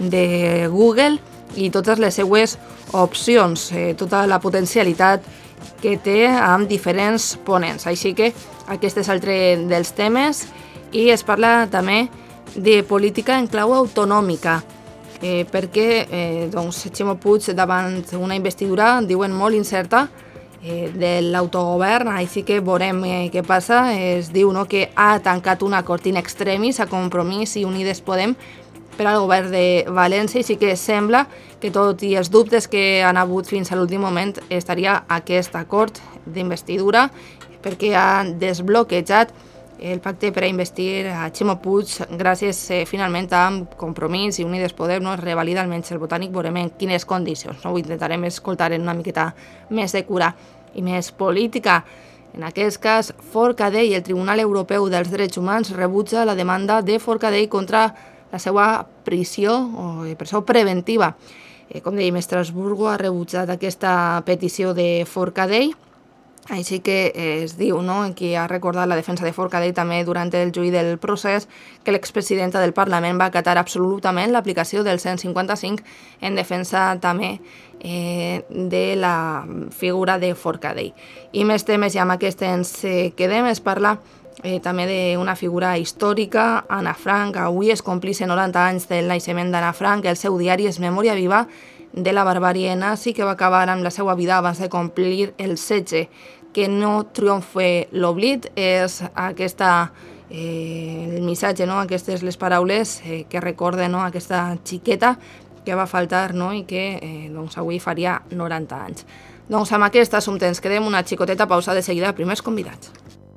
de Google i totes les seues opcions, eh, tota la potencialitat que té amb diferents ponents. Així que aquest és altre dels temes. I es parla també de política en clau autonòmica, eh, perquè eh, doncs, Ximo Puig, davant una investidura, diuen molt incerta, eh, de l'autogovern, així que veurem eh, què passa. Es diu, no?, que ha tancat un acord in extremis a Compromís i Unides Podem per al govern de València, i sí que sembla que tot i els dubtes que han hagut fins a l'últim moment estaria aquest acord d'investidura, perquè ha desbloquejat el pacte per a investir a Ximo Puig gràcies eh, finalment amb Compromís i Unides Podem, no? Es revalida almenys el botànic, veurem en quines condicions, no? Ho intentarem escoltar en una miqueta més de cura i més política. En aquest cas, Forcadell, el Tribunal Europeu dels Drets Humans, rebutja la demanda de Forcadell contra la seva prisió o presó preventiva. Eh, com dèiem, Estrasburgo ha rebutjat aquesta petició de Forcadell. Així que eh, es diu, no?, qui ha recordat la defensa de Forcadell també durant el juí del procés, que l'expresidenta del Parlament va acatar absolutament l'aplicació del cent cinquanta-cinc en defensa també eh, de la figura de Forcadell. I més temes, i amb aquest ens eh, quedem, es parla eh, també d'una figura històrica, Anna Frank. Avui es complixen noranta anys del naixement d'Anna Frank. El seu diari és Memòria Viva de la barbàrie nazi, que va acabar amb la seva vida abans de complir el setge. Que no triomfe l'oblit, és aquesta, eh, el missatge, no? Aquestes les paraules eh, que recorden, no?, aquesta xiqueta que va faltar, no?, i que eh, doncs avui faria noranta anys. Doncs amb aquest assumpte ens quedem una xicoteta pausa, de seguida primers convidats.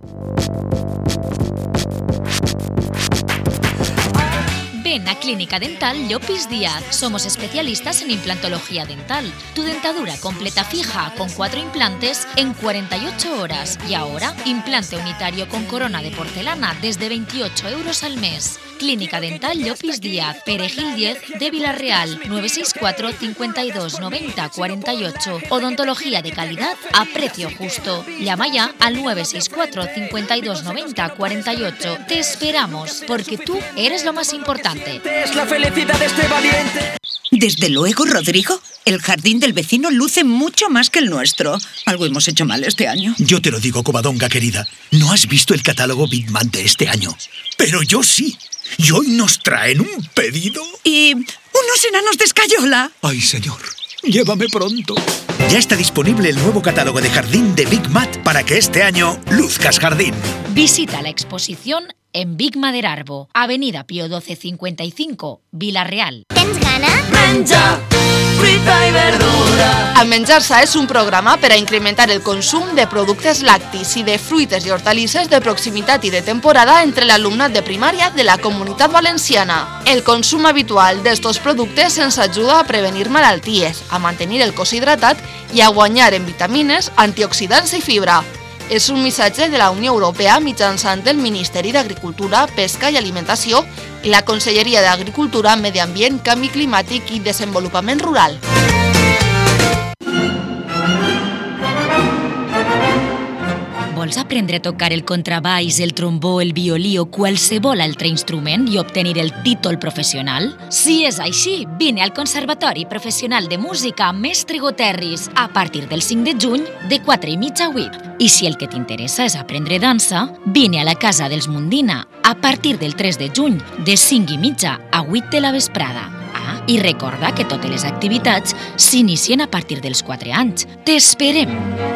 Ven a Clínica Dental Llopis Díaz. Somos especialistas en implantología dental. Tu dentadura completa fija con cuatro implantes en cuarenta y ocho horas. Y ahora, implante unitario con corona de porcelana desde veintiocho euros al mes. Clínica Dental Llopis Díaz, Perejil diez de Villarreal, nueve seis cuatro, cincuenta y dos, noventa, cuarenta y ocho. Odontología de calidad a precio justo. Llama ya al nueve seis cuatro, cincuenta y dos, noventa, cuarenta y ocho. Te esperamos, porque tú eres lo más importante. Es la felicidad de este valiente. Desde luego, Rodrigo, el jardín del vecino luce mucho más que el nuestro. Algo hemos hecho mal este año. Yo te lo digo, Covadonga querida. No has visto el catálogo Big Man de este año. Pero yo sí. Y hoy nos traen un pedido. Y unos enanos de escayola. Ay, señor, llévame pronto. Ya está disponible el nuevo catálogo de jardín de Big Mat para que este año luzcas jardín. Visita la exposición en Big Mader Arbo, Avenida Pío doce cincuenta y cinco, Vila-real. Tens gana? Menja, fruita i verdura. El Menjar-se és un programa per a incrementar el consum de productes lactis i de fruites i hortalisses de proximitat i de temporada entre l'alumnat de primària de la Comunitat Valenciana. El consum habitual d'estos productes ens ajuda a prevenir malalties, a mantenir el cos hidratat i a guanyar en vitamines, antioxidants i fibra. És un missatge de la Unió Europea mitjançant el Ministeri d'Agricultura, Pesca i Alimentació i la Conselleria d'Agricultura, Medi Ambient, Canvi Climàtic i Desenvolupament Rural. Vols aprendre a tocar el contrabaix, el trombó, el violí o qualsevol altre instrument i obtenir el títol professional? Si és així, vine al Conservatori Professional de Música Mestre Goterris a partir del cinc de juny de quatre i mitja a vuit. I si el que t'interessa és aprendre dansa, vine a la Casa dels Mundina a partir del tres de juny de cinc i mitja a vuit de la vesprada. Ah, I recorda que totes les activitats s'inicien a partir dels quatre anys. T'esperem!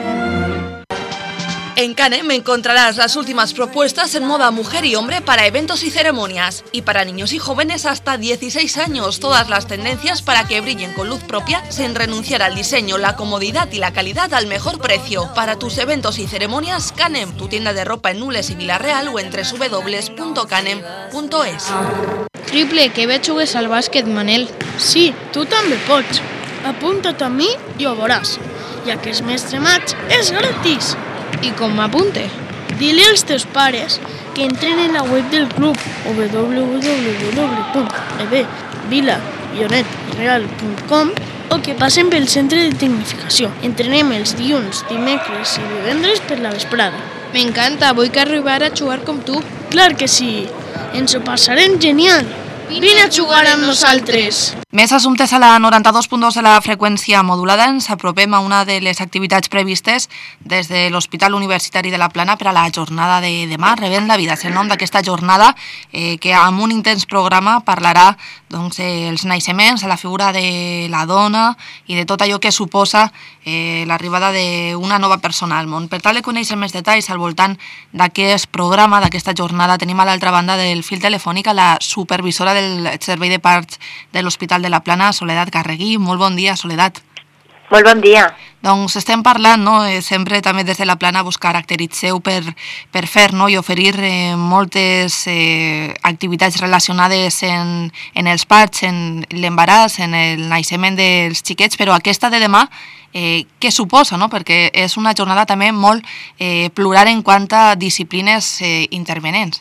En Canem encontrarás las últimas propuestas en moda mujer y hombre para eventos y ceremonias. Y para niños y jóvenes hasta dieciséis años, todas las tendencias para que brillen con luz propia sin renunciar al diseño, la comodidad y la calidad al mejor precio. Para tus eventos y ceremonias, Canem, tu tienda de ropa en Nules i Vila-real o en w w w punto canem punto es. Triple, que bé jugues al bàsquet, Manel. Sí, tu també pots. Apunta't a mi i ho veuràs. Ja que és mes de maig, és gratis. I com m'apunte? Dile als teus pares que entren en la web del club w w w punt vila real punt com o que passen pel centre de tecnificació. Entrenem els dilluns, dimecres i divendres per la vesprada. M'encanta, vull que arribar a jugar com tu. Clar que sí, ens ho passarem genial. Vine a jugar amb nosaltres. Més assumptes a la noranta-dos punt dos de la freqüència modulada. Ens apropem a una de les activitats previstes des de l'Hospital Universitari de la Plana per a la jornada de demà. Rebent la vida és el nom d'aquesta jornada eh, que amb un intens programa parlarà doncs, dels naixements, de la figura de la dona i de tot allò que suposa eh, l'arribada d'una nova persona al món. Per tal de conèixer més detalls al voltant d'aquest programa, d'aquesta jornada, tenim a l'altra banda del fil telefònic a la supervisora del Servei de Parts de l'Hospital de la Plana, Soledat Carregui. Molt bon dia, Soledat. Molt bon dia. Doncs estem parlant, no? sempre també des de la Plana vos caracteritzeu per, per fer no? i oferir eh, moltes eh, activitats relacionades en, en els parts, en l'embaràs, en el naixement dels xiquets, però aquesta de demà, eh, què suposa? No? Perquè és una jornada també molt eh, plural en quant a disciplines eh, intervenents.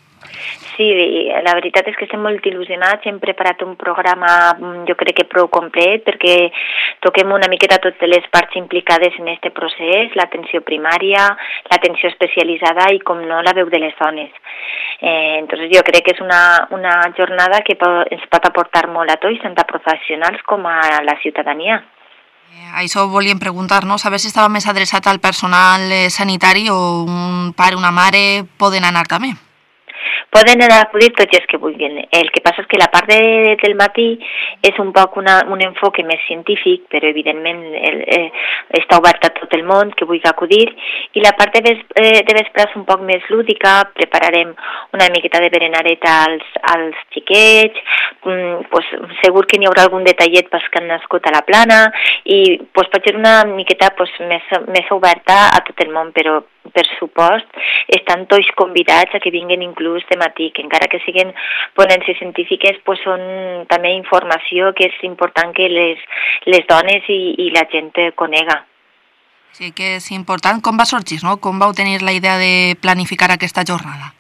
Sí, la veritat és que estem molt il·lusionats, hem preparat un programa jo crec que prou complet perquè toquem una miqueta totes les parts implicades en aquest procés, l'atenció primària, l'atenció especialitzada i com no la veu de les dones. Eh, entonces jo crec que és una, una jornada que po- ens pot aportar molt a tots, tant a professionals com a la ciutadania. Eh, això volíem preguntar-nos, a veure si estava més adreçat al personal eh, sanitari o un pare, una mare poden anar també. Poden anar a acudir tots els que vulguin. El que passa és que la part de, del matí és un poc una, un enfoque més científic, però evidentment el, eh, està obert a tot el món que vulgui acudir, i la part de, ves, eh, de vespre és un poc més lúdica, prepararem una miqueta de berenareta als, als xiquets, mm, pues, segur que n'hi haurà algun detallet pels que han nascut a la Plana, i pues, pot ser una miqueta pues, més, més oberta a tot el món, però per supost, estan tots convidats a que vinguin inclús de matí, que encara que siguin ponències científiques, pues són també informació que és important que les, les dones i, i la gent conega. Sí que és important. Com va sorgir, no? Com vau tenir la idea de planificar aquesta jornada?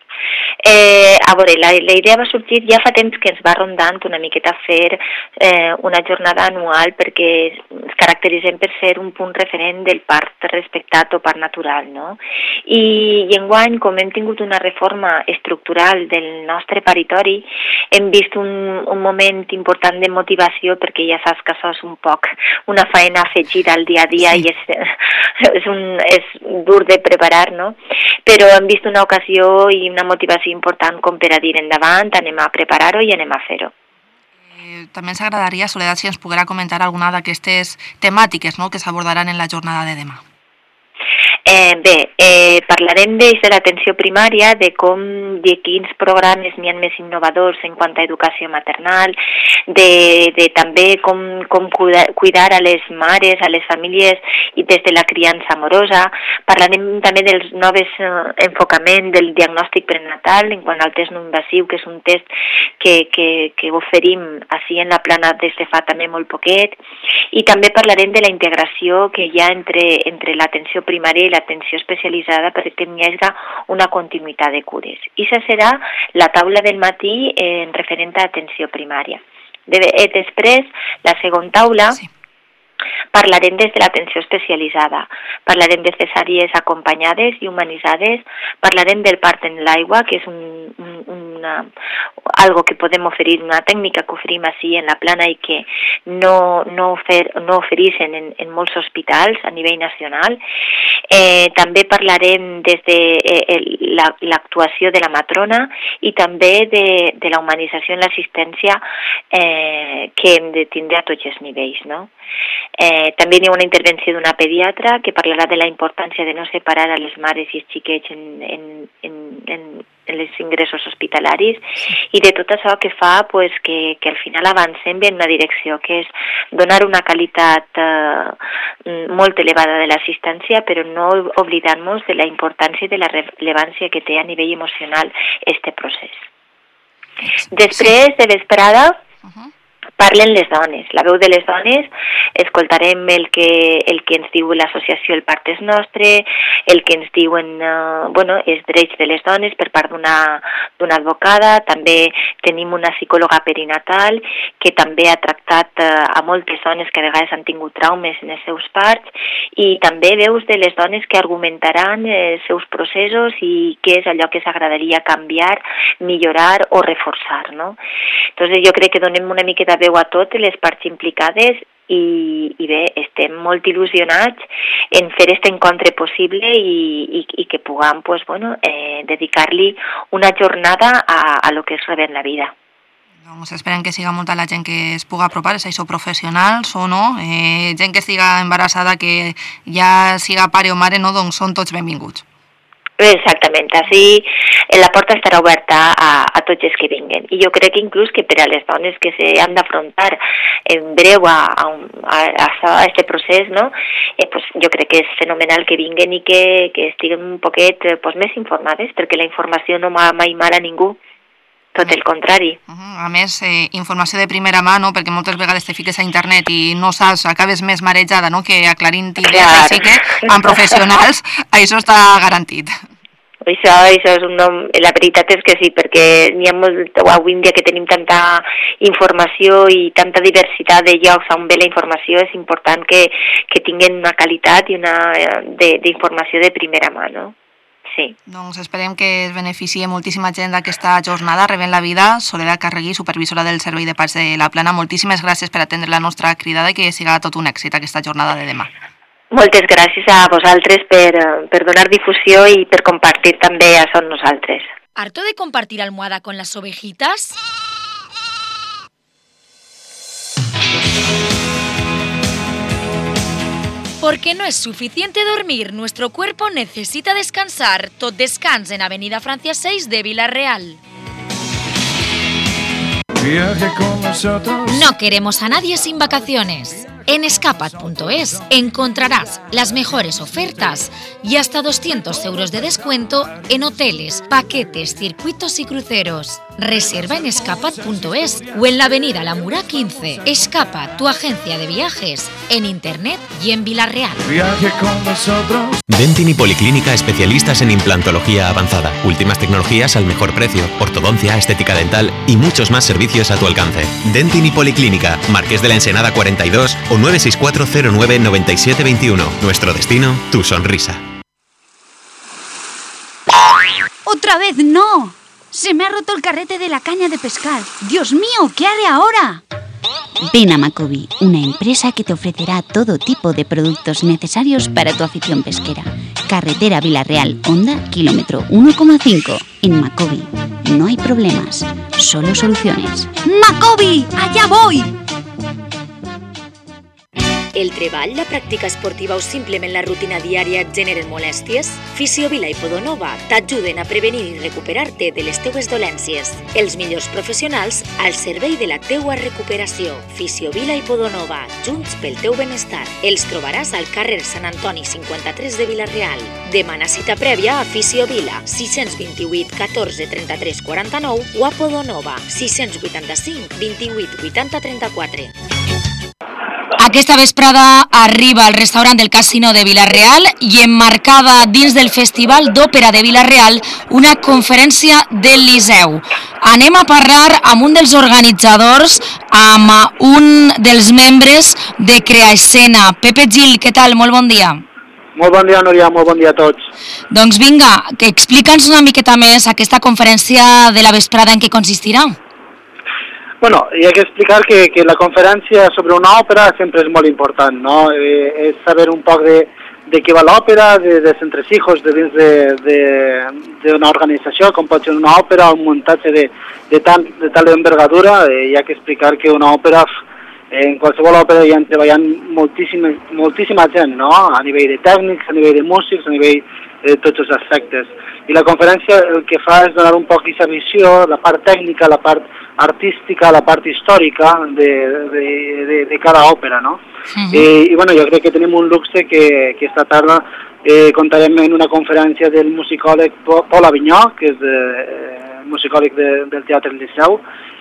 Eh, a veure, la, la idea va sorgir ja fa temps que ens va rondant una miqueta fer eh, una jornada anual perquè ens caracteritzem per ser un punt referent del part respectat o part natural, no? I, i enguany, com hem tingut una reforma estructural del nostre paritori, hem vist un, un moment important de motivació perquè ja saps que això és un poc una feina afegida al dia a dia sí. i és, és, un, és dur de preparar, no? Però hem vist una ocasió i una motivació important com per a dir endavant, anem a preparar-ho i anem a fer-ho. Eh, també ens agradaria, Soledat, si ens poguera comentar alguna d'aquestes temàtiques no, que s'abordaran en la jornada de demà. Eh, bé, eh, parlarem des de l'atenció primària, de com de quins programes n'hi ha més innovadors en quant a educació maternal, de, de també com, com cuidar, cuidar a les mares, a les famílies i des de la criança amorosa. Parlarem també dels nous eh, enfocaments del diagnòstic prenatal en quant al test no invasiu, que és un test que, que, que oferim així en la Plana des de fa també molt poquet. I també parlarem de la integració que hi ha entre, entre l'atenció primària i l'atenció especialitzada perquè n'hi hagi una continuïtat de cures. I això serà la taula del matí en referent a atenció primària. De, eh, després, la segona taula, sí. Parlarem des de l'atenció especialitzada, parlarem de cesàries acompanyades i humanitzades, parlarem del part en l'aigua, que és un, un, un una, algo que podem oferir, una tècnica que oferim així en la plana i que no, no, ofer, no ofereixen en, en molts hospitals a nivell nacional. Eh, també parlarem des de eh, l'actuació de la matrona i també de, de la humanització en l'assistència eh, que hem de tindre a tots els nivells, no? Eh, també hi ha una intervenció d'una pediatra que parlarà de la importància de no separar a les mares i els xiquets en, en, en, en, en els ingressos hospitalaris i de tot això que fa pues, que, que al final avancem en una direcció que és donar una qualitat eh, molt elevada de l'assistència però no oblidar-nos de la importància i de la rellevància que té a nivell emocional este procés. Després de vesprada parlen les dones, la veu de les dones, escoltarem el que, el que ens diu l'associació El Part és Nostre, el que ens diuen uh, bueno, els drets de les dones per part d'una d'una advocada, també tenim una psicòloga perinatal que també ha tractat uh, a moltes dones que a vegades han tingut traumes en els seus parts i també veus de les dones que argumentaran els seus processos i què és allò que s'agradaria canviar, millorar o reforçar, no? Entonces jo crec que donem una miqueta veu a totes les parts implicades i, i bé, estem molt il·lusionats en fer aquest encontre possible i, i, i que puguem pues, bueno, eh, dedicar-li una jornada a, a lo que és rebent la vida. Doncs esperem que siga molta la gent que es puga apropar, és això, professionals o no, eh, gent que estiga embarassada, que ja siga pare o mare, no, doncs són tots benvinguts. Exactament, així la porta estarà oberta a, a tots els que vinguen i jo crec que inclús que per a les dones que s'han d'afrontar en breu a, a, a, a, a este procés, no? eh, pues jo crec que és fenomenal que vinguen i que, que estiguen un poquet pues, més informades perquè la informació no va mai mal a ningú. Tot el contrari. Uh-huh. A més, eh, informació de primera mà, no? Perquè moltes vegades te fiques a internet i no saps, acabes més marejada, no? Que aclarint idees, així que amb professionals això està garantit. Això, això és un nom, la veritat és que sí, perquè n'hi ha molt, avui en dia que tenim tanta informació i tanta diversitat de llocs on ve la informació, és important que, que tinguin una qualitat i una d'informació de, de primera mà, no? Sí. Doncs esperem que es beneficie moltíssima gent d'aquesta jornada Rebent la Vida. Soledad Carregui, supervisora del Servei de Parts de la Plana, moltíssimes gràcies per atendre la nostra cridada i que siga tot un èxit aquesta jornada de demà. Moltes gràcies a vosaltres per, per donar difusió i per compartir també això amb nosaltres. ¿Harto de compartir almohada con las ovejitas? Porque no es suficiente dormir, nuestro cuerpo necesita descansar. Tot descans en Avenida Francia seis de Vila-real. Viaje con nosotros. No queremos a nadie sin vacaciones. En escapat punto es encontrarás las mejores ofertas y hasta doscientos euros de descuento en hoteles, paquetes, circuitos y cruceros. Reserva en escapat punto es o en la avenida La Mura quince. Escapat, tu agencia de viajes, en internet y en Vila-real. Viaje con nosotros. Dentin y Policlínica, especialistas en implantología avanzada. Últimas tecnologías al mejor precio, ortodoncia, estética dental y muchos más servicios a tu alcance. Dentin y Policlínica, Marqués de la Ensenada cuarenta y dos o nueve seis cuatro cero nueve nueve siete dos uno. Nuestro destino, tu sonrisa. ¡Otra vez no! Se me ha roto el carrete de la caña de pescar. ¡Dios mío! ¿Qué haré ahora? Ven a Macobi, una empresa que te ofrecerá todo tipo de productos necesarios para tu afición pesquera. Carretera Vila-real, Honda, kilómetro uno coma cinco. En Macobi no hay problemas, solo soluciones. ¡Macobi! ¡Allá voy! El treball, la pràctica esportiva o simplement la rutina diària et generen molèsties? Fisiovila i Podonova t'ajuden a prevenir i recuperar-te de les teues dolències. Els millors professionals al servei de la teua recuperació. Fisiovila i Podonova, junts pel teu benestar. Els trobaràs al carrer Sant Antoni cinquanta-tres de Vila-real. Demana cita prèvia a Fisiovila, sis dos vuit, catorze, trenta-tres, quaranta-nou o a Podonova, sis vuitanta-cinc, vint-i-vuit, vuitanta, trenta-quatre. Aquesta vesprada arriba al restaurant del Casino de Vila-real i emmarcada dins del Festival d'Òpera de Vila-real una conferència del Liceu. Anem a parlar amb un dels organitzadors, amb un dels membres de Creaescena. Pepe Gil, què tal? Molt bon dia. Molt bon dia, Núria, molt bon dia a tots. Doncs vinga, que explica'ns una miqueta més aquesta conferència de la vesprada en què consistirà. Bueno, hi ha que explicar que, que la conferència sobre una òpera sempre és molt important, no? Eh, és saber un poc de, de què va l'òpera, de, dels entresijos de dins d'una organització, com pot ser una òpera, un muntatge de, de, tal, de tal envergadura. Eh, hi ha que explicar que una òpera, en qualsevol òpera hi ha treballant moltíssima, moltíssima gent, no? A nivell de tècnics, a nivell de músics, a nivell de tots els aspectes. I la conferència el que fa és donar un poc aquesta visió, la part tècnica, la part artística, la part històrica de, de, de, de cada òpera, no? Uh-huh. I, I bueno, jo crec que tenim un luxe que, que esta tarda eh, comptarem en una conferència del musicòleg Pol Avinyó, que és de, eh, musicòleg de, del Teatre del Liceu,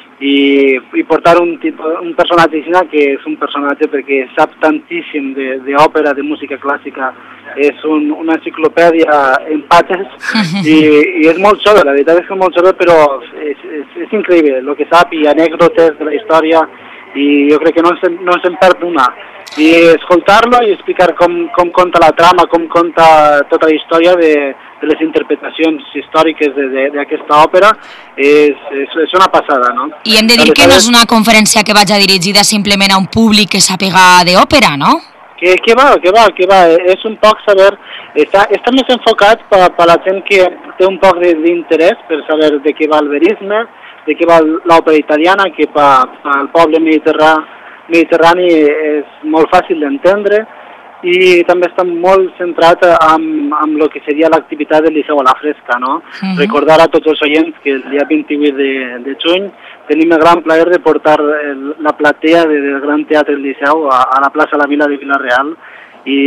i, i portar un, tipus, un personatge que és un personatge perquè sap tantíssim d'òpera, de, de música clàssica, és un, una enciclopèdia en pates i, i és molt jove, la veritat és que és molt jove, però és, és, és increïble el que sap i anècdotes de la història i jo crec que no se'n no se perd una. I escoltar-lo i explicar com, com conta la trama, com conta tota la història de, de les interpretacions històriques d'aquesta òpera és, és, és una passada, no? I hem de dir que no és una conferència que vagi dirigida simplement a un públic que sàpiga d'òpera, no? Que, que va, que va, que va, és un poc saber, està, està més enfocat per, per la gent que té un poc d'interès per saber de què va el verisme, de què va l'òpera italiana, que pel poble mediterrani, mediterrani és molt fàcil d'entendre i també està molt centrat en, en el que seria l'activitat del Liceu a la Fresca, no? Uh-huh. Recordar a tots els oients que el dia vint-i-vuit de, de juny tenim el gran plaer de portar el, la platea de, del Gran Teatre del Liceu a, a la plaça La Vila de Vila-real i,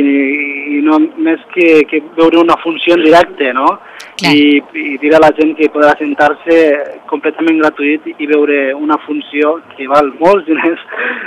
i no més que, que veure una funció en directe, no? I, i dir a la gent que podrà sentar-se completament gratuït i veure una funció que val molts diners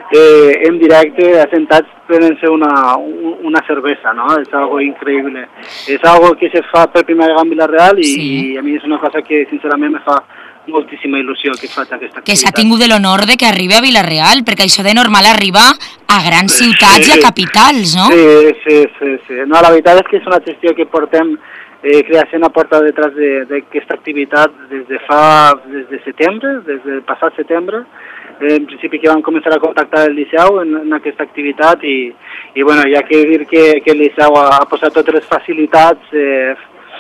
eh, en directe, assentats prenent-se una, una cervesa, no? És algo increïble. És algo que se fa per primera vegada en Vila-real i, sí. i a mi és una cosa que sincerament me fa moltíssima il·lusió que faig aquesta activitat. Que s'ha tingut l'honor de que arribi a Vila-real, perquè això de normal arriba a grans ciutats sí. i a capitals, no? Sí, sí, sí, sí. No, la veritat és que és una gestió que portem eh, creación aporta detrás de, de esta actividad desde fa, desde setembre, desde el passat setembre. Eh, en principi que van començar a contactar el Liceu en, en aquesta activitat i, i bueno, hi ha que dir que, que el Liceu ha, ha posat totes les facilitats. Eh,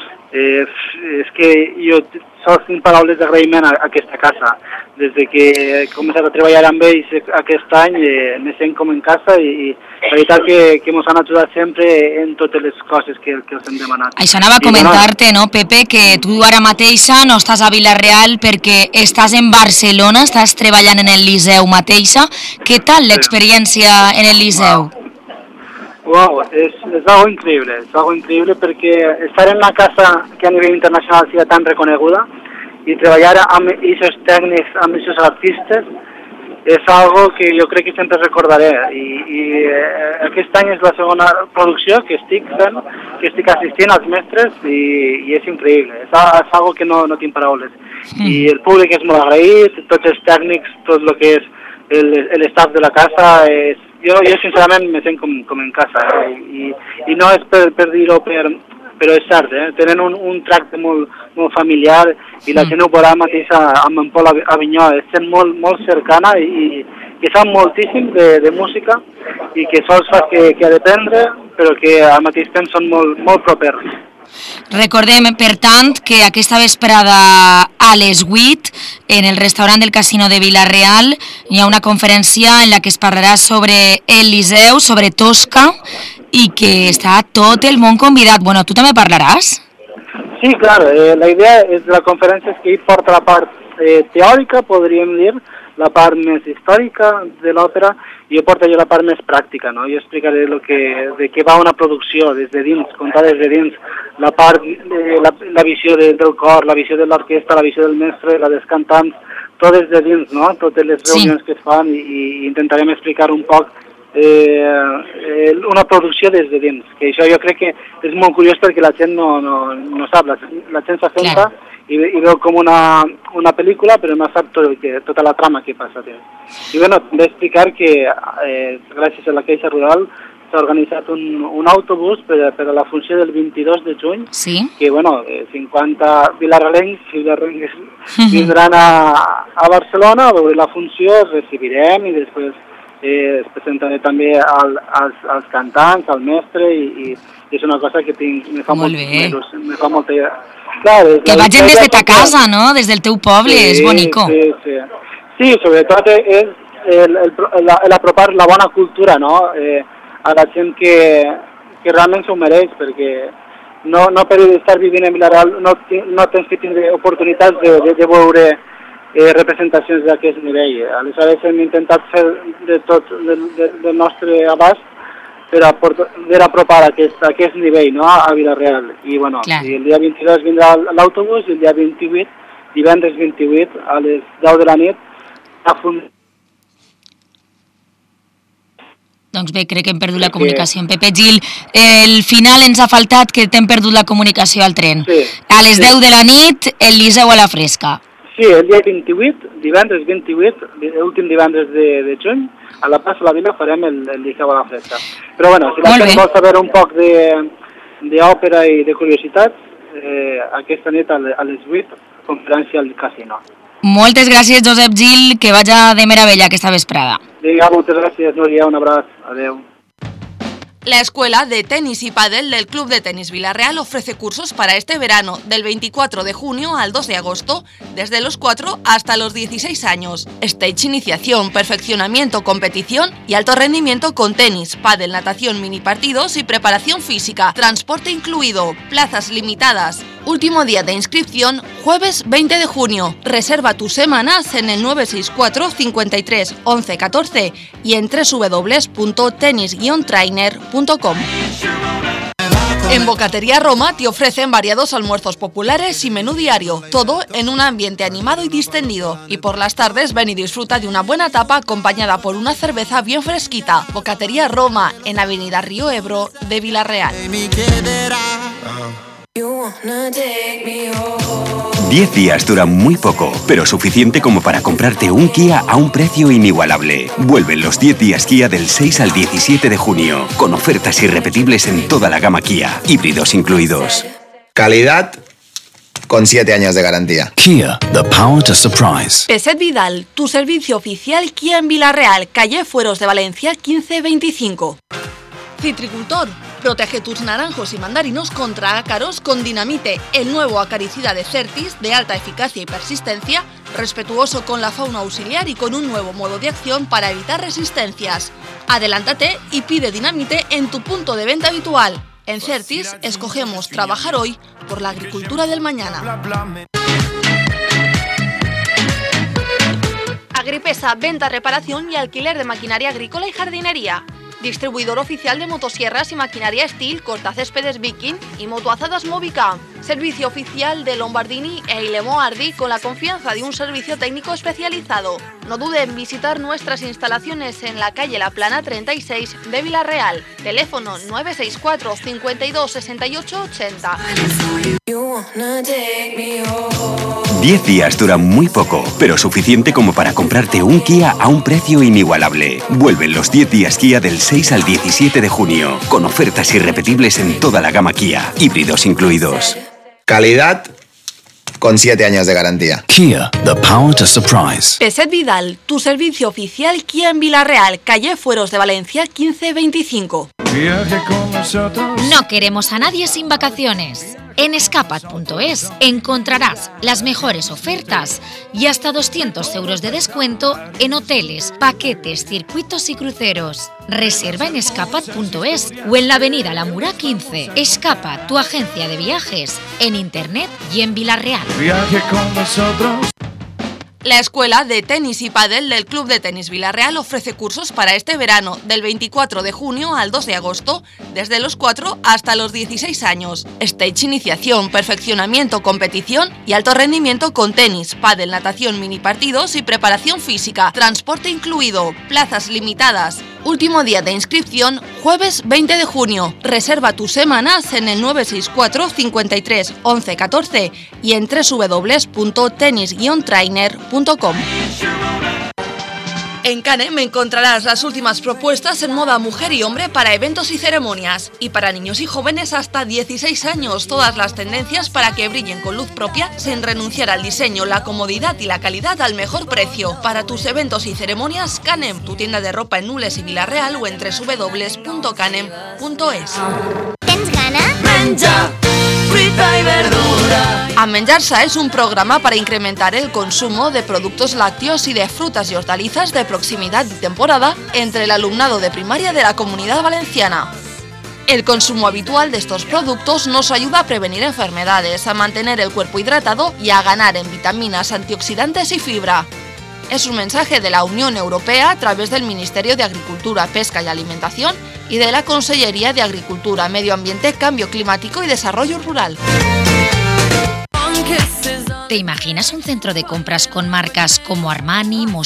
eh, és que jo sols tinc paraules d'agraïment a, a aquesta casa. Des de que he començat a treballar amb ells aquest any eh, me sent com en casa i, i la veritat que, que ens han ajudat sempre en totes les coses que, que els hem demanat. Això anava a comentar-te, no, Pepe, que tu ara mateixa no estàs a Vila-real perquè estàs en Barcelona, estàs treballant en el Liceu mateixa. Què tal l'experiència en el Liceu? Wow, és, és algo increïble, és algo increïble perquè estar en una casa que a nivell internacional sigui tan reconeguda i treballar amb aquests tècnics, amb aquests artistes, és algo que jo crec que sempre recordaré i, i eh, aquest any és la segona producció que estic fent, que estic assistint als mestres i, i és increïble, és, és algo que no, no tinc paraules. Mm. I el públic és molt agraït, tots els tècnics, tot el que és el staff de la casa, és, jo, jo sincerament me sent com, com en casa, eh? I, i no és per, per dir-ho, per, però és cert, eh? Tenen un, un tracte molt, molt familiar i la gent ho veurà mateix amb en Pol Avinyó, és gent molt, molt cercana i, i que sap moltíssim de, de música i que sols fa que, que ha d'aprendre, però que al mateix temps són molt, molt propers. Recordem, per tant, que aquesta vesprada a les vuit, en el restaurant del Casino de Vila-real, hi ha una conferència en la que es parlarà sobre el Liceu, sobre Tosca, i que està tot el món convidat. Bueno, tu també parlaràs? Sí, clar, eh, la idea és de la conferència és que ell porta la part eh, teòrica, podríem dir, la part més històrica de l'òpera, i jo porto jo la part més pràctica, no? Jo explicaré lo que, de què va una producció des de dins, contar des de dins, la part, eh, la, la visió de, del cor, la visió de l'orquestra, la visió del mestre, la dels cantants, tot des de dins, no? Totes les reunions sí. que es fan i, i intentarem explicar un poc eh, una producció des de dins, que això jo crec que és molt curiós perquè la gent no, no, no sap, la, la gent s'assenta i, i veu com una, una pel·lícula però no sap tot que, tota la trama que passa. I bueno, també explicar que eh, gràcies a la Caixa Rural s'ha organitzat un, un autobús per, per a la funció del vint-i-dos de juny, sí. que, bueno, cinquanta vilarrelencs i vilarrelencs vindran a, a Barcelona a veure la funció, els recibirem i després eh, es presentaré també al, als, als cantants, al mestre, i, i és una cosa que tinc, me fa molt, molt me fa molta... Clar, que vagin des de ta casa, no? Des del teu poble, sí, és bonico. Sí, sí. Sí, sobretot és el, el, el, el apropar la bona cultura, no?, eh, a la gent que, que realment s'ho mereix, perquè no, no per estar vivint en Vila-real no, no tens que tindre oportunitats de, de, de veure eh, representacions d'aquest nivell. Aleshores hem intentat fer de tot del de, de nostre abast per, a, per apropar aquest, aquest nivell, no?, a Vila-real. I, bueno, i el dia vint-i-dos vindrà l'autobús i el dia vint-i-vuit, divendres vint-i-vuit, a les deu de la nit, a fund... Doncs bé, crec que hem perdut la comunicació. Pepe Gil, el final ens ha faltat que t'hem perdut la comunicació al tren. Sí, a les sí. deu de la nit, el Liceu a la fresca. Sí, el dia vint-i-vuit, divendres vint-i-vuit, l'últim divendres de, de juny, a la plaça de la Vila farem el, el Liceu a la fresca. Però bueno, si la gent vol saber un poc d'òpera i de curiositats, eh, aquesta nit a les vuit, conferència al casino. Moltes gràcies, Josep Gil, que vaja de meravella aquesta vesprada. Vinga, moltes gràcies, Núria, un abraç, adeu. La Escuela de Tenis y Pádel del Club de Tenis Vila-real ofrece cursos para este verano, del veinticuatro de junio al dos de agosto, desde los cuatro hasta los dieciséis años. Stage iniciación, perfeccionamiento, competición y alto rendimiento con tenis, pádel, natación, mini partidos y preparación física. Transporte incluido, plazas limitadas. Último día de inscripción, jueves veinte de junio. Reserva tus semanas en el nueve seis cuatro, cincuenta y tres, once, catorce y en doble u doble u doble u punto tenis guion trainer punto com. En Bocatería Roma te ofrecen variados almuerzos populares y menú diario, todo en un ambiente animado y distendido. Y por las tardes ven y disfruta de una buena tapa acompañada por una cerveza bien fresquita. Bocatería Roma, en Avenida Río Ebro de Vila-real. diez días duran muy poco, pero suficiente como para comprarte un Kia a un precio inigualable. Vuelven los diez días Kia del seis al diecisiete de junio, con ofertas irrepetibles en toda la gama Kia, híbridos incluidos. Calidad con siete años de garantía. Kia, the power to surprise. Peset Vidal, tu servicio oficial Kia en Vila-real, calle Fueros de Valencia quince veinticinco. Citricultor, protege tus naranjos y mandarinos contra ácaros con Dinamite, el nuevo acaricida de Certis de alta eficacia y persistencia, respetuoso con la fauna auxiliar y con un nuevo modo de acción para evitar resistencias. Adelántate y pide Dinamite en tu punto de venta habitual. En Certis escogemos trabajar hoy por la agricultura del mañana. Agripesa, venta, reparación y alquiler de maquinaria agrícola y jardinería. Distribuidor oficial de motosierras y maquinaria Steel, cortacéspedes Viking y motoazadas Movica. Servicio oficial de Lombardini e Ilemo Ardi con la confianza de un servicio técnico especializado. No dude en visitar nuestras instalaciones en la calle La Plana treinta y seis de Vila-real. Teléfono nueve seis cuatro, cincuenta y dos, sesenta y ocho, ochenta. diez días duran muy poco, pero suficiente como para comprarte un Kia a un precio inigualable. Vuelven los diez días Kia del seis al diecisiete de junio, con ofertas irrepetibles en toda la gama Kia, híbridos incluidos. Calidad con siete años de garantía. Kia, the power to surprise. Peset Vidal, tu servicio oficial Kia en Vila-real, calle Fueros de Valencia quince veinticinco. Viaje con nosotros. No queremos a nadie sin vacaciones. En escapat punto es encontrarás las mejores ofertas y hasta doscientos euros de descuento en hoteles, paquetes, circuitos y cruceros. Reserva en escapat punto es o en la avenida La Mura quince. Escapat, tu agencia de viajes, en internet y en Vila-real. Viaje con nosotros. La Escuela de Tenis y Pádel del Club de Tenis Vila-real ofrece cursos para este verano, del veinticuatro de junio al dos de agosto, desde los cuatro hasta los dieciséis años. Stage iniciación, perfeccionamiento, competición y alto rendimiento con tenis, pádel, natación, mini partidos y preparación física. Transporte incluido, plazas limitadas. Último día de inscripción, jueves veinte de junio. Reserva tus semanas en el nueve seis cuatro, cincuenta y tres, once, catorce y en doble u doble u doble u punto tenis guion trainer punto com. En Canem encontrarás las últimas propuestas en moda mujer y hombre para eventos y ceremonias. Y para niños y jóvenes hasta dieciséis años, todas las tendencias para que brillen con luz propia sin renunciar al diseño, la comodidad y la calidad al mejor precio. Para tus eventos y ceremonias, Canem, tu tienda de ropa en Nules y Vila-real o en doble u doble u doble u punto canem punto es. Tens gana? Menja, fruita y verdura. A Menjar-se es un programa para incrementar el consumo de productos lácteos y de frutas y hortalizas de proximidad y temporada entre el alumnado de primaria de la Comunidad Valenciana. El consumo habitual de estos productos nos ayuda a prevenir enfermedades, a mantener el cuerpo hidratado y a ganar en vitaminas, antioxidantes y fibra. Es un mensaje de la Unión Europea a través del Ministerio de Agricultura, Pesca y Alimentación y de la Consellería de Agricultura, Medio Ambiente, Cambio Climático y Desarrollo Rural. ¿Te imaginas un centro de compras con marcas como Armani,